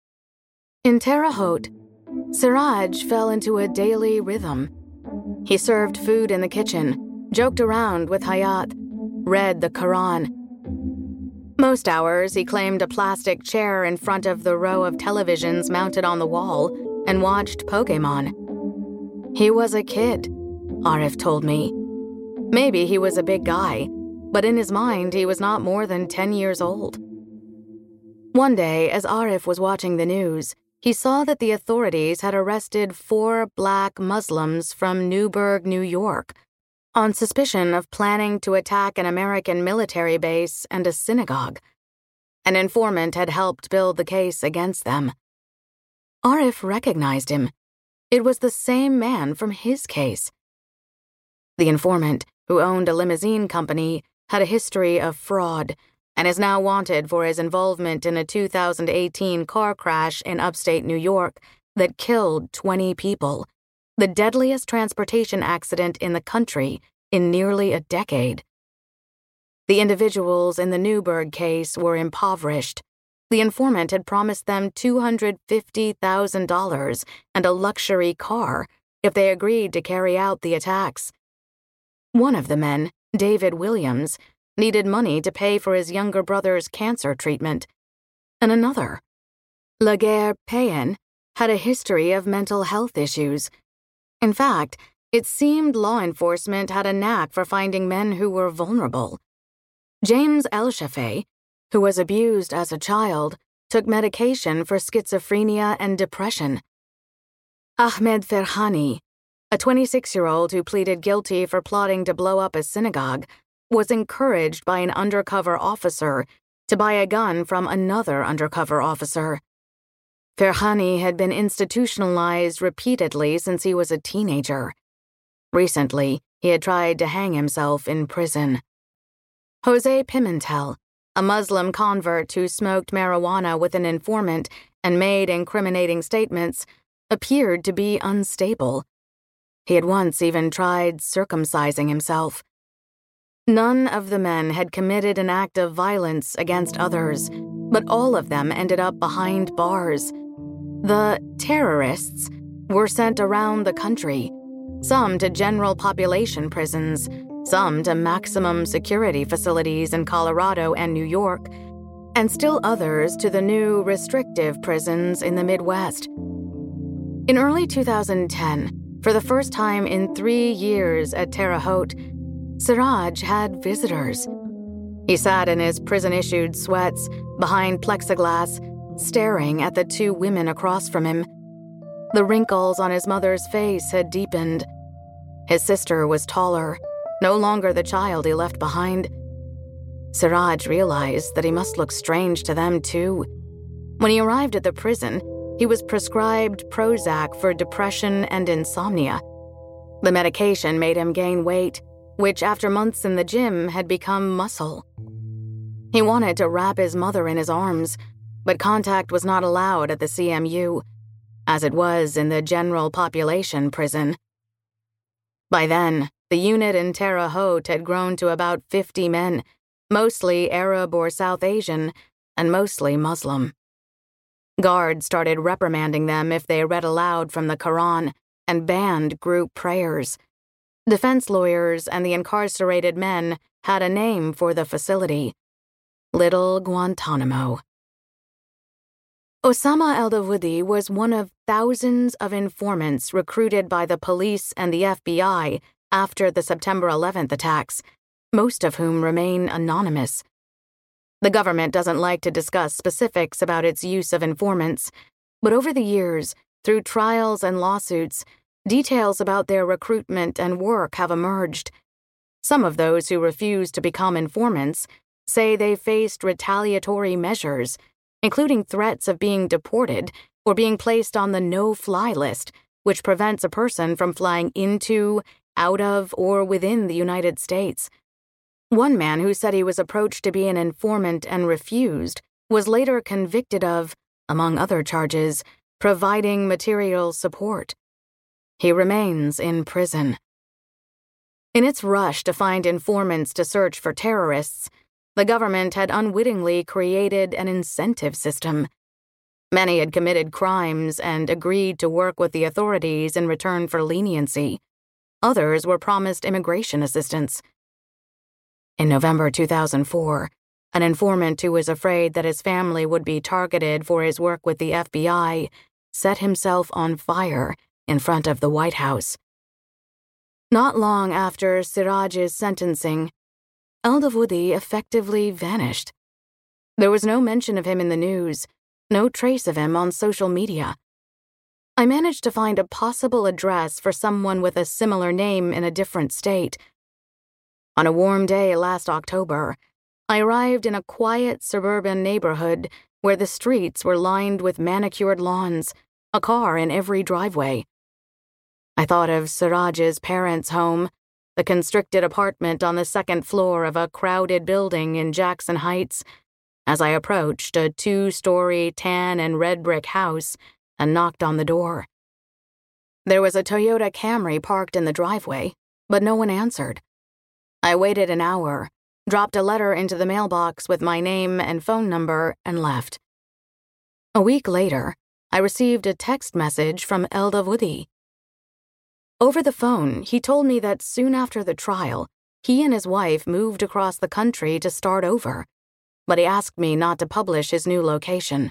S2: In Terre Haute, Siraj fell into a daily rhythm. He served food in the kitchen, joked around with Hayat, read the Quran. Most hours, he claimed a plastic chair in front of the row of televisions mounted on the wall and watched Pokémon. He was a kid, Arif told me. Maybe he was a big guy, but in his mind he was not more than 10 years old. One day, as Arif was watching the news, he saw that the authorities had arrested 4 black Muslims from Newburgh, New York, on suspicion of planning to attack an American military base and a synagogue. An informant had helped build the case against them. Arif recognized him. It was the same man from his case. The informant, who owned a limousine company, had a history of fraud and is now wanted for his involvement in a 2018 car crash in upstate New York that killed 20 people, the deadliest transportation accident in the country in nearly a decade. The individuals in the Newburgh case were impoverished. The informant had promised them $250,000 and a luxury car if they agreed to carry out the attacks. One of the men, David Williams, needed money to pay for his younger brother's cancer treatment, and another, Laguerre Payen, had a history of mental health issues. In fact, it seemed law enforcement had a knack for finding men who were vulnerable. James El-Shafei, who was abused as a child, took medication for schizophrenia and depression. Ahmed Ferhani, a 26-year-old who pleaded guilty for plotting to blow up a synagogue, was encouraged by an undercover officer to buy a gun from another undercover officer. Ferhani had been institutionalized repeatedly since he was a teenager. Recently, he had tried to hang himself in prison. Jose Pimentel, a Muslim convert who smoked marijuana with an informant and made incriminating statements, appeared to be unstable. He had once even tried circumcising himself. None of the men had committed an act of violence against others, but all of them ended up behind bars. The terrorists were sent around the country, some to general population prisons, some to maximum security facilities in Colorado and New York, and still others to the new restrictive prisons in the Midwest. In early 2010, for the first time in 3 years at Terre Haute, Siraj had visitors. He sat in his prison-issued sweats behind plexiglass, staring at the 2 women across from him. The wrinkles on his mother's face had deepened. His sister was taller, no longer the child he left behind. Siraj realized that he must look strange to them too. When he arrived at the prison, he was prescribed Prozac for depression and insomnia. The medication made him gain weight, which after months in the gym had become muscle. He wanted to wrap his mother in his arms, but contact was not allowed at the CMU, as it was in the general population prison. By then, the unit in Terre Haute had grown to about 50 men, mostly Arab or South Asian, and mostly Muslim. Guards started reprimanding them if they read aloud from the Quran and banned group prayers. Defense lawyers and the incarcerated men had a name for the facility: Little Guantanamo. Osama al-Dawoodi was one of thousands of informants recruited by the police and the FBI after the September 11th attacks, most of whom remain anonymous. The government doesn't like to discuss specifics about its use of informants, but over the years, through trials and lawsuits, details about their recruitment and work have emerged. Some of those who refuse to become informants say they faced retaliatory measures, including threats of being deported or being placed on the no-fly list, which prevents a person from flying into, out of, or within the United States. One man who said he was approached to be an informant and refused was later convicted of, among other charges, providing material support. He remains in prison. In its rush to find informants to search for terrorists, the government had unwittingly created an incentive system. Many had committed crimes and agreed to work with the authorities in return for leniency. Others were promised immigration assistance. In November 2004, an informant who was afraid that his family would be targeted for his work with the FBI set himself on fire in front of the White House. Not long after Siraj's sentencing, Eldavudi effectively vanished. There was no mention of him in the news, no trace of him on social media. I managed to find a possible address for someone with a similar name in a different state. On a warm day last October, I arrived in a quiet suburban neighborhood where the streets were lined with manicured lawns, a car in every driveway. I thought of Siraj's parents' home, the constricted apartment on the second floor of a crowded building in Jackson Heights, as I approached a 2-story tan and red brick house and knocked on the door. There was a Toyota Camry parked in the driveway, but no one answered. I waited an hour, dropped a letter into the mailbox with my name and phone number, and left. A week later, I received a text message from Eldavudi. Over the phone, he told me that soon after the trial, he and his wife moved across the country to start over, but he asked me not to publish his new location.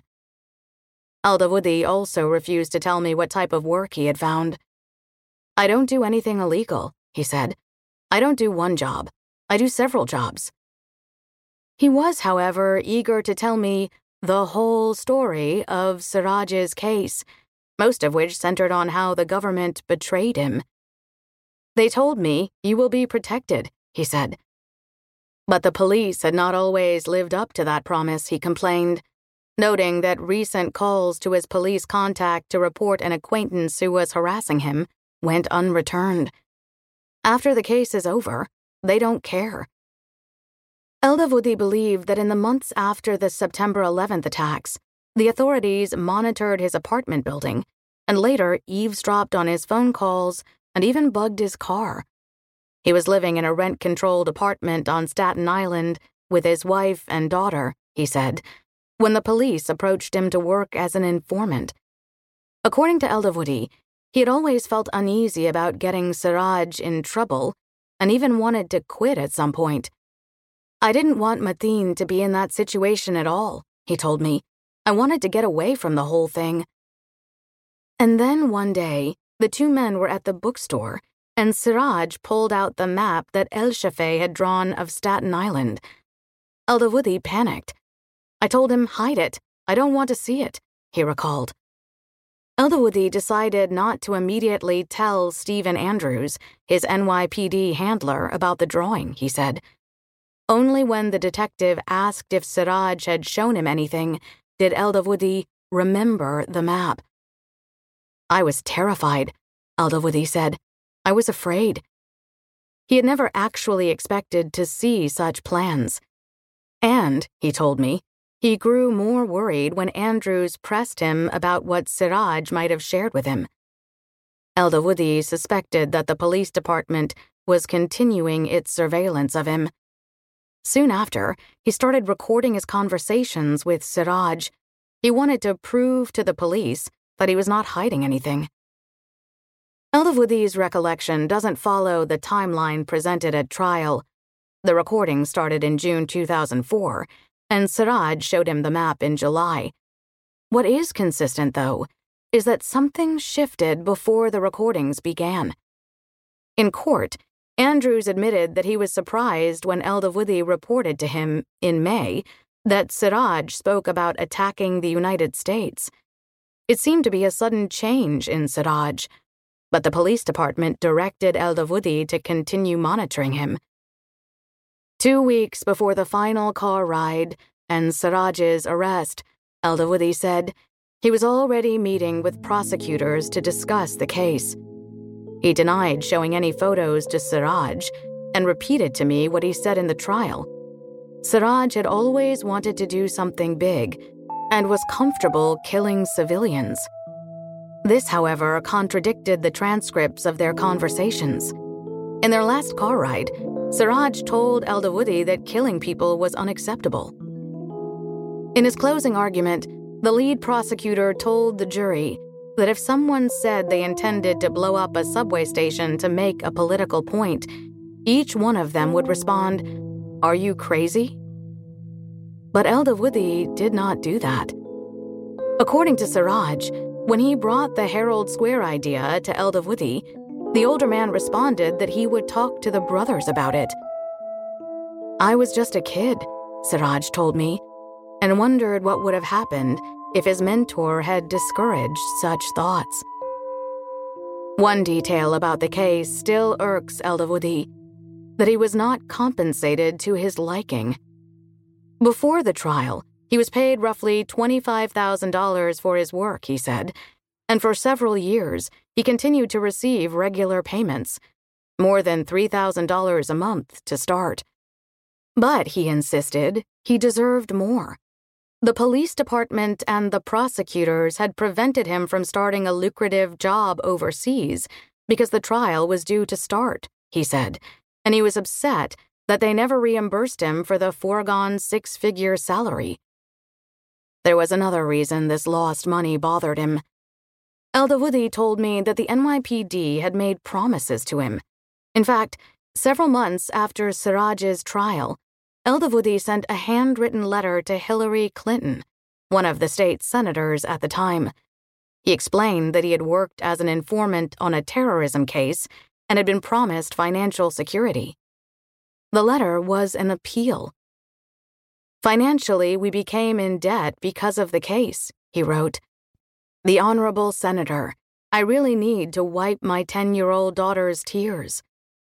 S2: Eldavudi also refused to tell me what type of work he had found. "I don't do anything illegal," he said. "I don't do one job. I do several jobs." He was, however, eager to tell me the whole story of Siraj's case, most of which centered on how the government betrayed him. "They told me, you will be protected," he said. But the police had not always lived up to that promise, he complained, noting that recent calls to his police contact to report an acquaintance who was harassing him went unreturned. After the case is over, they don't care. Eldavudi believed that in the months after the September 11th attacks, the authorities monitored his apartment building and later eavesdropped on his phone calls and even bugged his car. He was living in a rent-controlled apartment on Staten Island with his wife and daughter, he said, when the police approached him to work as an informant. According to Eldavudi, he had always felt uneasy about getting Siraj in trouble and even wanted to quit at some point. "I didn't want Mateen to be in that situation at all," he told me. "I wanted to get away from the whole thing." And then one day, the two men were at the bookstore, and Siraj pulled out the map that El-Shafei had drawn of Staten Island. Eldavudi panicked. "I told him, hide it. I don't want to see it," he recalled. Eldavudi decided not to immediately tell Stephen Andrews, his NYPD handler, about the drawing, he said. Only when the detective asked if Siraj had shown him anything did Eldavudi remember the map. "I was terrified," Eldavudi said. "I was afraid." He had never actually expected to see such plans. And, he told me, he grew more worried when Andrews pressed him about what Siraj might have shared with him. Eldavudi suspected that the police department was continuing its surveillance of him. Soon after, he started recording his conversations with Siraj. He wanted to prove to the police that he was not hiding anything. Eldavudi's recollection doesn't follow the timeline presented at trial. The recording started in June 2004, and Siraj showed him the map in July. What is consistent, though, is that something shifted before the recordings began. In court, Andrews admitted that he was surprised when Eldavudi reported to him, in May, that Siraj spoke about attacking the United States. It seemed to be a sudden change in Siraj, but the police department directed Eldavudi to continue monitoring him. 2 weeks before the final car ride and Siraj's arrest, Eldavudi said he was already meeting with prosecutors to discuss the case. He denied showing any photos to Siraj and repeated to me what he said in the trial. Siraj had always wanted to do something big and was comfortable killing civilians. This, however, contradicted the transcripts of their conversations. In their last car ride, Siraj told Eldavudi that killing people was unacceptable. In his closing argument, the lead prosecutor told the jury that if someone said they intended to blow up a subway station to make a political point, each one of them would respond, "Are you crazy?" But Eldavudi did not do that. According to Siraj, when he brought the Herald Square idea to Eldavudi, the older man responded that he would talk to the brothers about it. "I was just a kid," Siraj told me, and wondered what would have happened if his mentor had discouraged such thoughts. One detail about the case still irks Eldavudi, that he was not compensated to his liking. Before the trial, he was paid roughly $25,000 for his work, he said, and for several years, he continued to receive regular payments, more than $3,000 a month to start. But, he insisted, he deserved more. The police department and the prosecutors had prevented him from starting a lucrative job overseas because the trial was due to start, he said, and he was upset that they never reimbursed him for the foregone 6-figure salary. There was another reason this lost money bothered him. Eldavudi told me that the NYPD had made promises to him. In fact, several months after Siraj's trial, Eldavudi sent a handwritten letter to Hillary Clinton, one of the state senators at the time. He explained that he had worked as an informant on a terrorism case and had been promised financial security. The letter was an appeal. "Financially, we became in debt because of the case," he wrote. "The Honorable Senator, I really need to wipe my 10-year-old daughter's tears."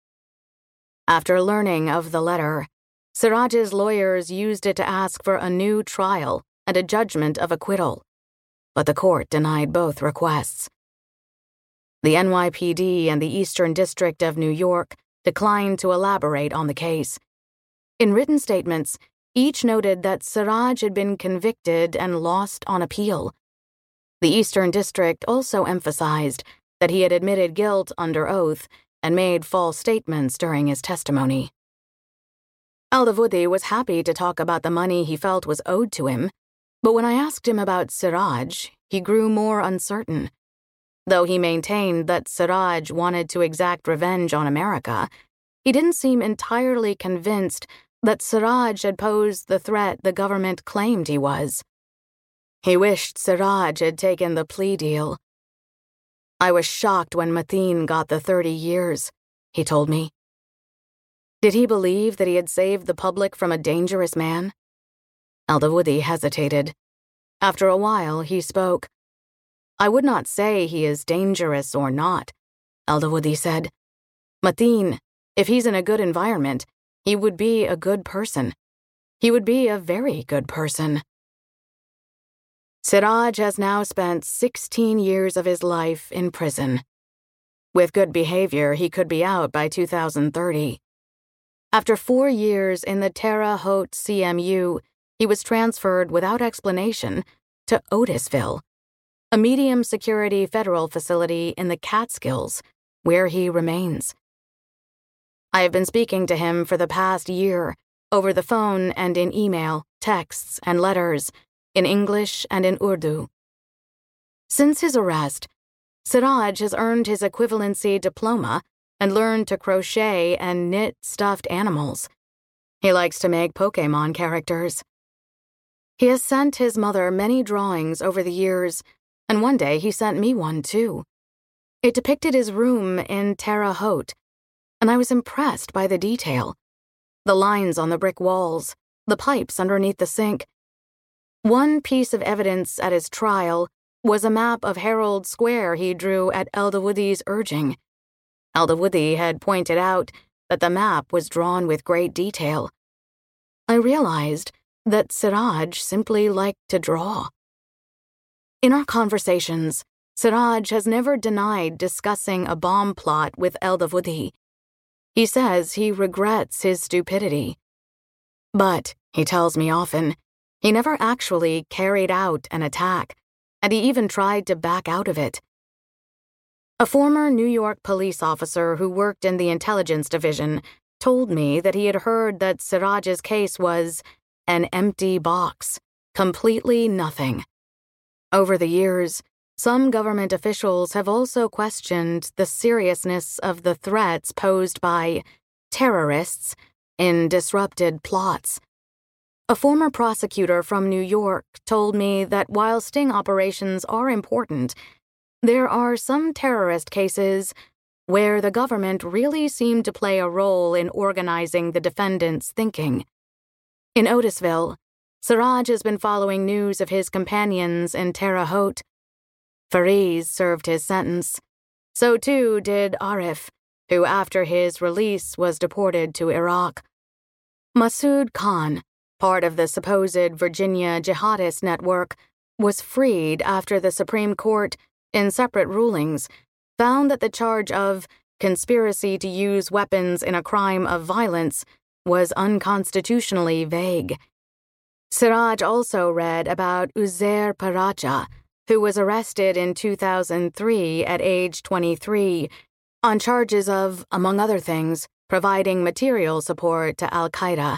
S2: After learning of the letter, Siraj's lawyers used it to ask for a new trial and a judgment of acquittal, but the court denied both requests. The NYPD and the Eastern District of New York declined to elaborate on the case. In written statements, each noted that Siraj had been convicted and lost on appeal. The Eastern District also emphasized that he had admitted guilt under oath and made false statements during his testimony. Eldavudi was happy to talk about the money he felt was owed to him, but when I asked him about Siraj, he grew more uncertain. Though he maintained that Siraj wanted to exact revenge on America, he didn't seem entirely convinced that Siraj had posed the threat the government claimed he was. He wished Siraj had taken the plea deal. "I was shocked when Mateen got the 30 years, he told me. Did he believe that he had saved the public from a dangerous man? Eldavudi hesitated. After a while, he spoke. "I would not say he is dangerous or not," Eldavudi said. "Mateen, if he's in a good environment, he would be a good person. He would be a very good person." Siraj has now spent 16 years of his life in prison. With good behavior, he could be out by 2030. After 4 years in the Terre Haute CMU, he was transferred without explanation to Otisville, a medium-security federal facility in the Catskills, where he remains. I have been speaking to him for the past year, over the phone and in email, texts, and letters, in English and in Urdu. Since his arrest, Siraj has earned his equivalency diploma and learned to crochet and knit stuffed animals. He likes to make Pokémon characters. He has sent his mother many drawings over the years, and one day he sent me one too. It depicted his room in Terre Haute. and I was impressed by the detail. The lines on the brick walls, the pipes underneath the sink. One piece of evidence at his trial was a map of Herald Square he drew at Eldawuddi's urging. Eldawuddi had pointed out that the map was drawn with great detail. I realized that Siraj simply liked to draw. In our conversations, Siraj has never denied discussing a bomb plot with Eldawuddi. He says he regrets his stupidity. But, he tells me often, he never actually carried out an attack, and he even tried to back out of it. A former New York police officer who worked in the intelligence division told me that he had heard that Siraj's case was an empty box, completely nothing. Over the years, some government officials have also questioned the seriousness of the threats posed by terrorists in disrupted plots. A former prosecutor from New York told me that while sting operations are important, there are some terrorist cases where the government really seemed to play a role in organizing the defendant's thinking. In Otisville, Siraj has been following news of his companions in Terre Haute. Fariz served his sentence. So too did Arif, who after his release was deported to Iraq. Masood Khan, part of the supposed Virginia jihadist network, was freed after the Supreme Court, in separate rulings, found that the charge of conspiracy to use weapons in a crime of violence was unconstitutionally vague. Siraj also read about Uzair Paracha, who was arrested in 2003 at age 23 on charges of, among other things, providing material support to al-Qaeda.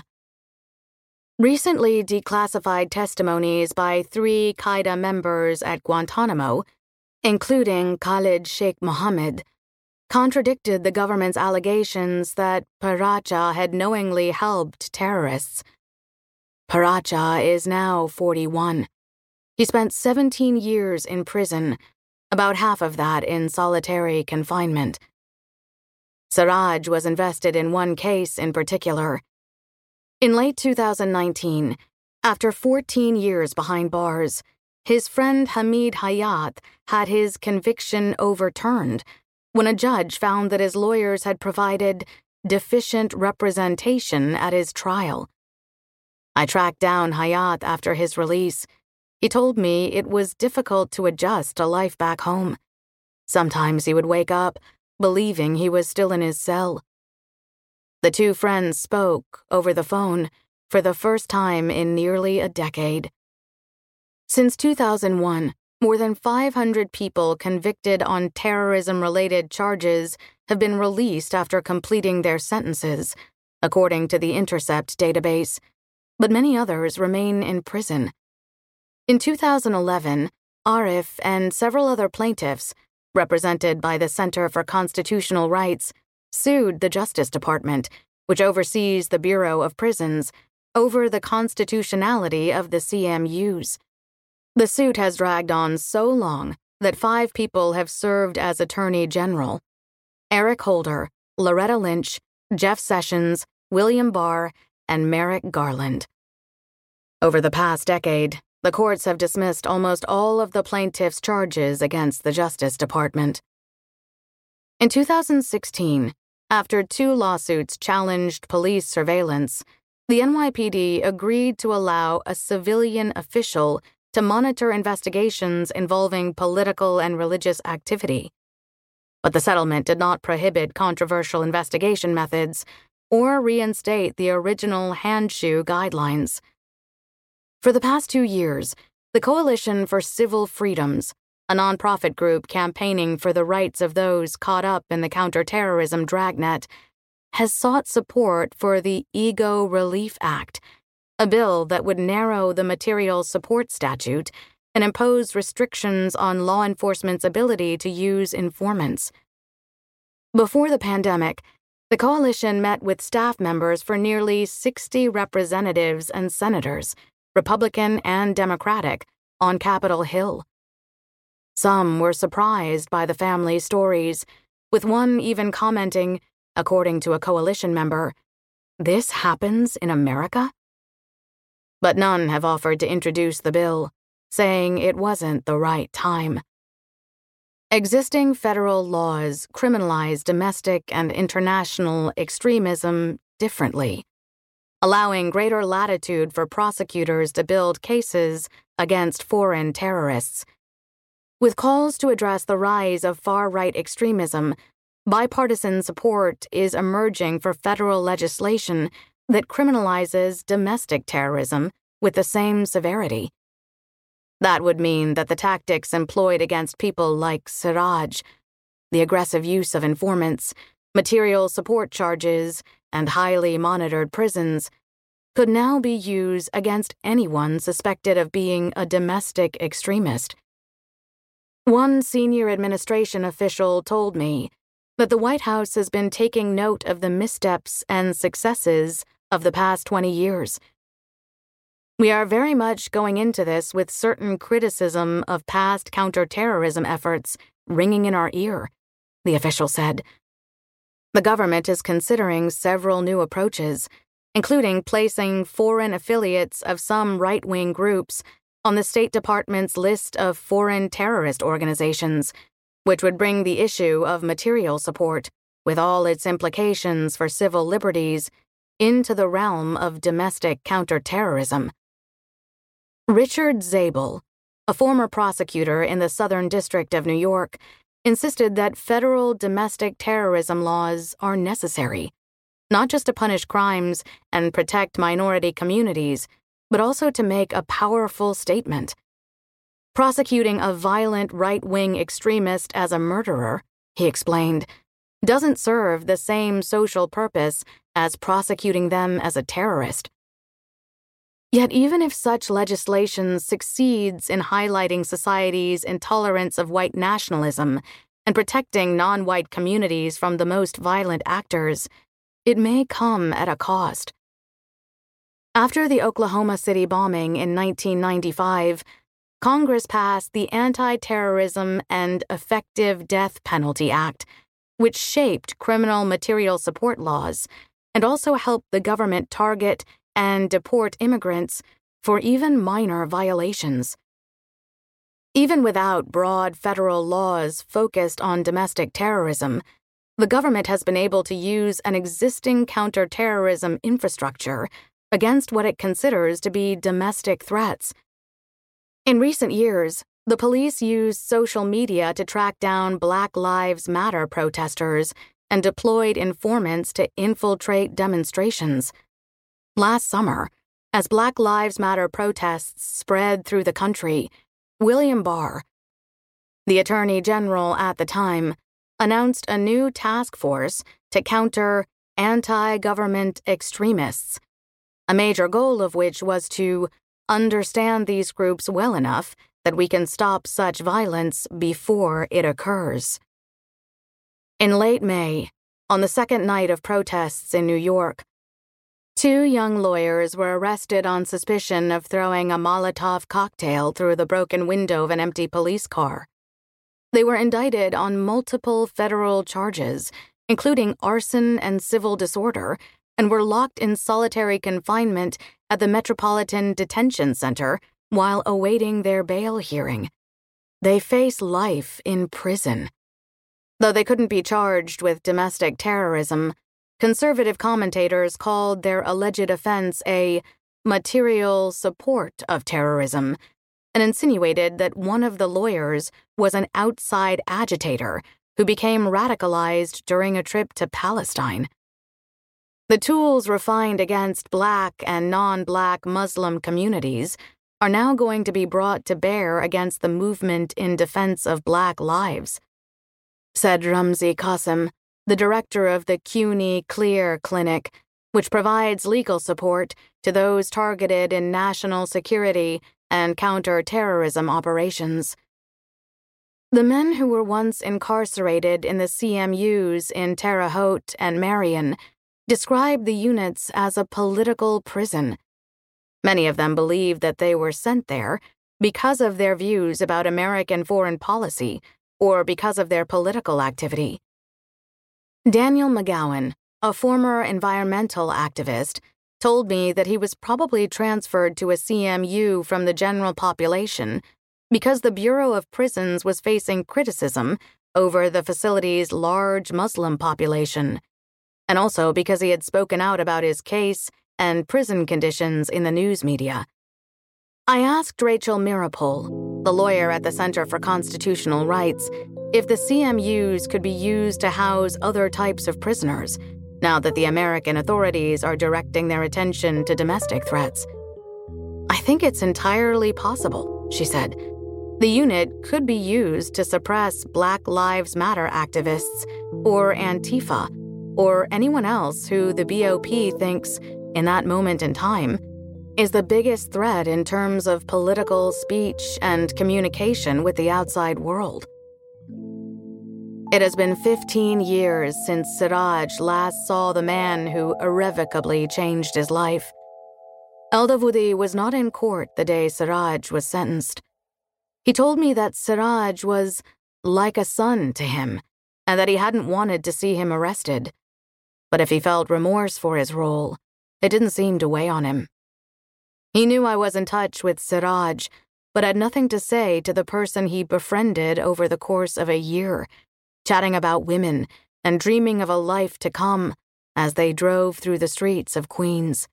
S2: Recently declassified testimonies by 3 Qaeda members at Guantanamo, including Khalid Sheikh Mohammed, contradicted the government's allegations that Paracha had knowingly helped terrorists. Paracha is now 41. He spent 17 years in prison, about half of that in solitary confinement. Siraj was invested in one case in particular. In late 2019, after 14 years behind bars, his friend Hamid Hayat had his conviction overturned when a judge found that his lawyers had provided deficient representation at his trial. I tracked down Hayat after his release. He told me it was difficult to adjust to life back home. Sometimes he would wake up believing he was still in his cell. The 2 friends spoke over the phone for the first time in nearly a decade. Since 2001, more than 500 people convicted on terrorism-related charges have been released after completing their sentences, according to the Intercept database, but many others remain in prison. In 2011, Arif and several other plaintiffs, represented by the Center for Constitutional Rights, sued the Justice Department, which oversees the Bureau of Prisons, over the constitutionality of the CMUs. The suit has dragged on so long that 5 people have served as Attorney General: Eric Holder, Loretta Lynch, Jeff Sessions, William Barr, and Merrick Garland. Over the past decade, the courts have dismissed almost all of the plaintiffs' charges against the Justice Department. In 2016, after 2 lawsuits challenged police surveillance, the NYPD agreed to allow a civilian official to monitor investigations involving political and religious activity. But the settlement did not prohibit controversial investigation methods or reinstate the original Handshoe guidelines. For the past 2 years, the Coalition for Civil Freedoms, a nonprofit group campaigning for the rights of those caught up in the counterterrorism dragnet, has sought support for the Ego Relief Act, a bill that would narrow the material support statute and impose restrictions on law enforcement's ability to use informants. Before the pandemic, the coalition met with staff members for nearly 60 representatives and senators, Republican and Democratic, on Capitol Hill. Some were surprised by the family stories, with one even commenting, according to a coalition member. This happens in America? But none have offered to introduce the bill, saying it wasn't the right time. Existing federal laws criminalize domestic and international extremism differently, allowing greater latitude for prosecutors to build cases against foreign terrorists. With calls to address the rise of far-right extremism, bipartisan support is emerging for federal legislation that criminalizes domestic terrorism with the same severity. That would mean that the tactics employed against people like Siraj, the aggressive use of informants, material support charges, and highly monitored prisons, could now be used against anyone suspected of being a domestic extremist. One senior administration official told me that the White House has been taking note of the missteps and successes of the past 20 years. We are very much going into this with certain criticism of past counterterrorism efforts ringing in our ear, the official said. The government is considering several new approaches, including placing foreign affiliates of some right-wing groups on the State Department's list of foreign terrorist organizations, which would bring the issue of material support, with all its implications for civil liberties, into the realm of domestic counterterrorism. Richard Zabel, a former prosecutor in the Southern District of New York, insisted that federal domestic terrorism laws are necessary, not just to punish crimes and protect minority communities, but also to make a powerful statement. Prosecuting a violent right-wing extremist as a murderer, he explained, doesn't serve the same social purpose as prosecuting them as a terrorist. Yet even if such legislation succeeds in highlighting society's intolerance of white nationalism and protecting non-white communities from the most violent actors, it may come at a cost. After the Oklahoma City bombing in 1995, Congress passed the Anti-Terrorism and Effective Death Penalty Act, which shaped criminal material support laws and also helped the government target and deport immigrants for even minor violations. Even without broad federal laws focused on domestic terrorism, the government has been able to use an existing counterterrorism infrastructure against what it considers to be domestic threats. In recent years, the police used social media to track down Black Lives Matter protesters and deployed informants to infiltrate demonstrations. Last summer, as Black Lives Matter protests spread through the country, William Barr, the Attorney General at the time, announced a new task force to counter anti-government extremists, a major goal of which was to understand these groups well enough that we can stop such violence before it occurs. In late May, on the second night of protests in New York, 2 young lawyers were arrested on suspicion of throwing a Molotov cocktail through the broken window of an empty police car. They were indicted on multiple federal charges, including arson and civil disorder, and were locked in solitary confinement at the Metropolitan Detention Center while awaiting their bail hearing. They face life in prison. Though they couldn't be charged with domestic terrorism, conservative commentators called their alleged offense a material support of terrorism and insinuated that one of the lawyers was an outside agitator who became radicalized during a trip to Palestine. The tools refined against Black and non-Black Muslim communities are now going to be brought to bear against the movement in defense of Black lives, said Ramzi Qasim, the director of the CUNY Clear Clinic, which provides legal support to those targeted in national security and counter-terrorism operations. The men who were once incarcerated in the CMUs in Terre Haute and Marion described the units as a political prison. Many of them believed that they were sent there because of their views about American foreign policy or because of their political activity. Daniel McGowan, a former environmental activist, told me that he was probably transferred to a CMU from the general population because the Bureau of Prisons was facing criticism over the facility's large Muslim population, and also because he had spoken out about his case and prison conditions in the news media. I asked Rachel Mirapol, the lawyer at the Center for Constitutional Rights, if the CMUs could be used to house other types of prisoners, now that the American authorities are directing their attention to domestic threats. I think it's entirely possible, she said. The unit could be used to suppress Black Lives Matter activists, or Antifa, or anyone else who the BOP thinks, in that moment in time, is the biggest threat in terms of political speech and communication with the outside world. It has been 15 years since Siraj last saw the man who irrevocably changed his life. Eldavudi was not in court the day Siraj was sentenced. He told me that Siraj was like a son to him, and that he hadn't wanted to see him arrested. But if he felt remorse for his role, it didn't seem to weigh on him. He knew I was in touch with Siraj, but had nothing to say to the person he befriended over the course of a year, chatting about women and dreaming of a life to come as they drove through the streets of Queens.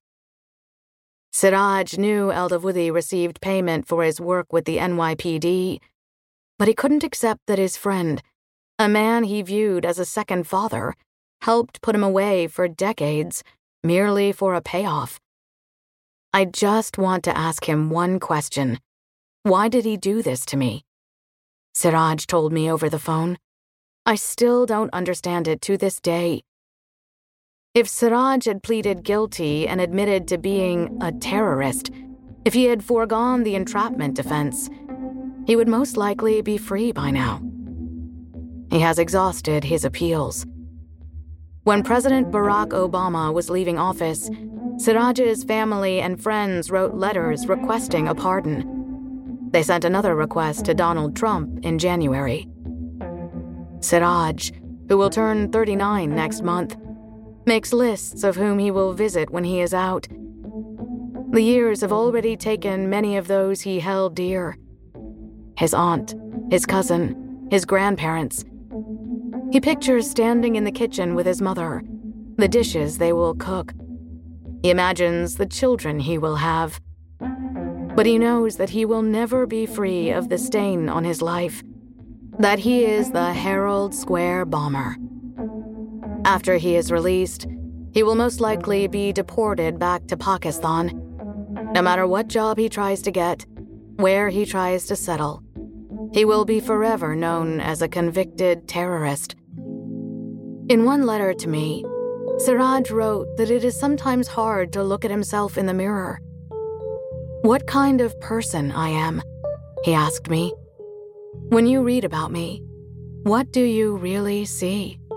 S2: Siraj knew Eldavudi received payment for his work with the NYPD, but he couldn't accept that his friend, a man he viewed as a second father, helped put him away for decades merely for a payoff. I just want to ask him one question. Why did he do this to me? Siraj told me over the phone. I still don't understand it to this day. If Siraj had pleaded guilty and admitted to being a terrorist, if he had foregone the entrapment defense, he would most likely be free by now. He has exhausted his appeals. When President Barack Obama was leaving office, Siraj's family and friends wrote letters requesting a pardon. They sent another request to Donald Trump in January. Siraj, who will turn 39 next month, makes lists of whom he will visit when he is out. The years have already taken many of those he held dear. His aunt, his cousin, his grandparents. He pictures standing in the kitchen with his mother, the dishes they will cook. He imagines the children he will have. But he knows that he will never be free of the stain on his life, that he is the Herald Square bomber. After he is released, he will most likely be deported back to Pakistan. No matter what job he tries to get, where he tries to settle, he will be forever known as a convicted terrorist. In one letter to me, Siraj wrote that it is sometimes hard to look at himself in the mirror. What kind of person I am, he asked me. When you read about me, what do you really see?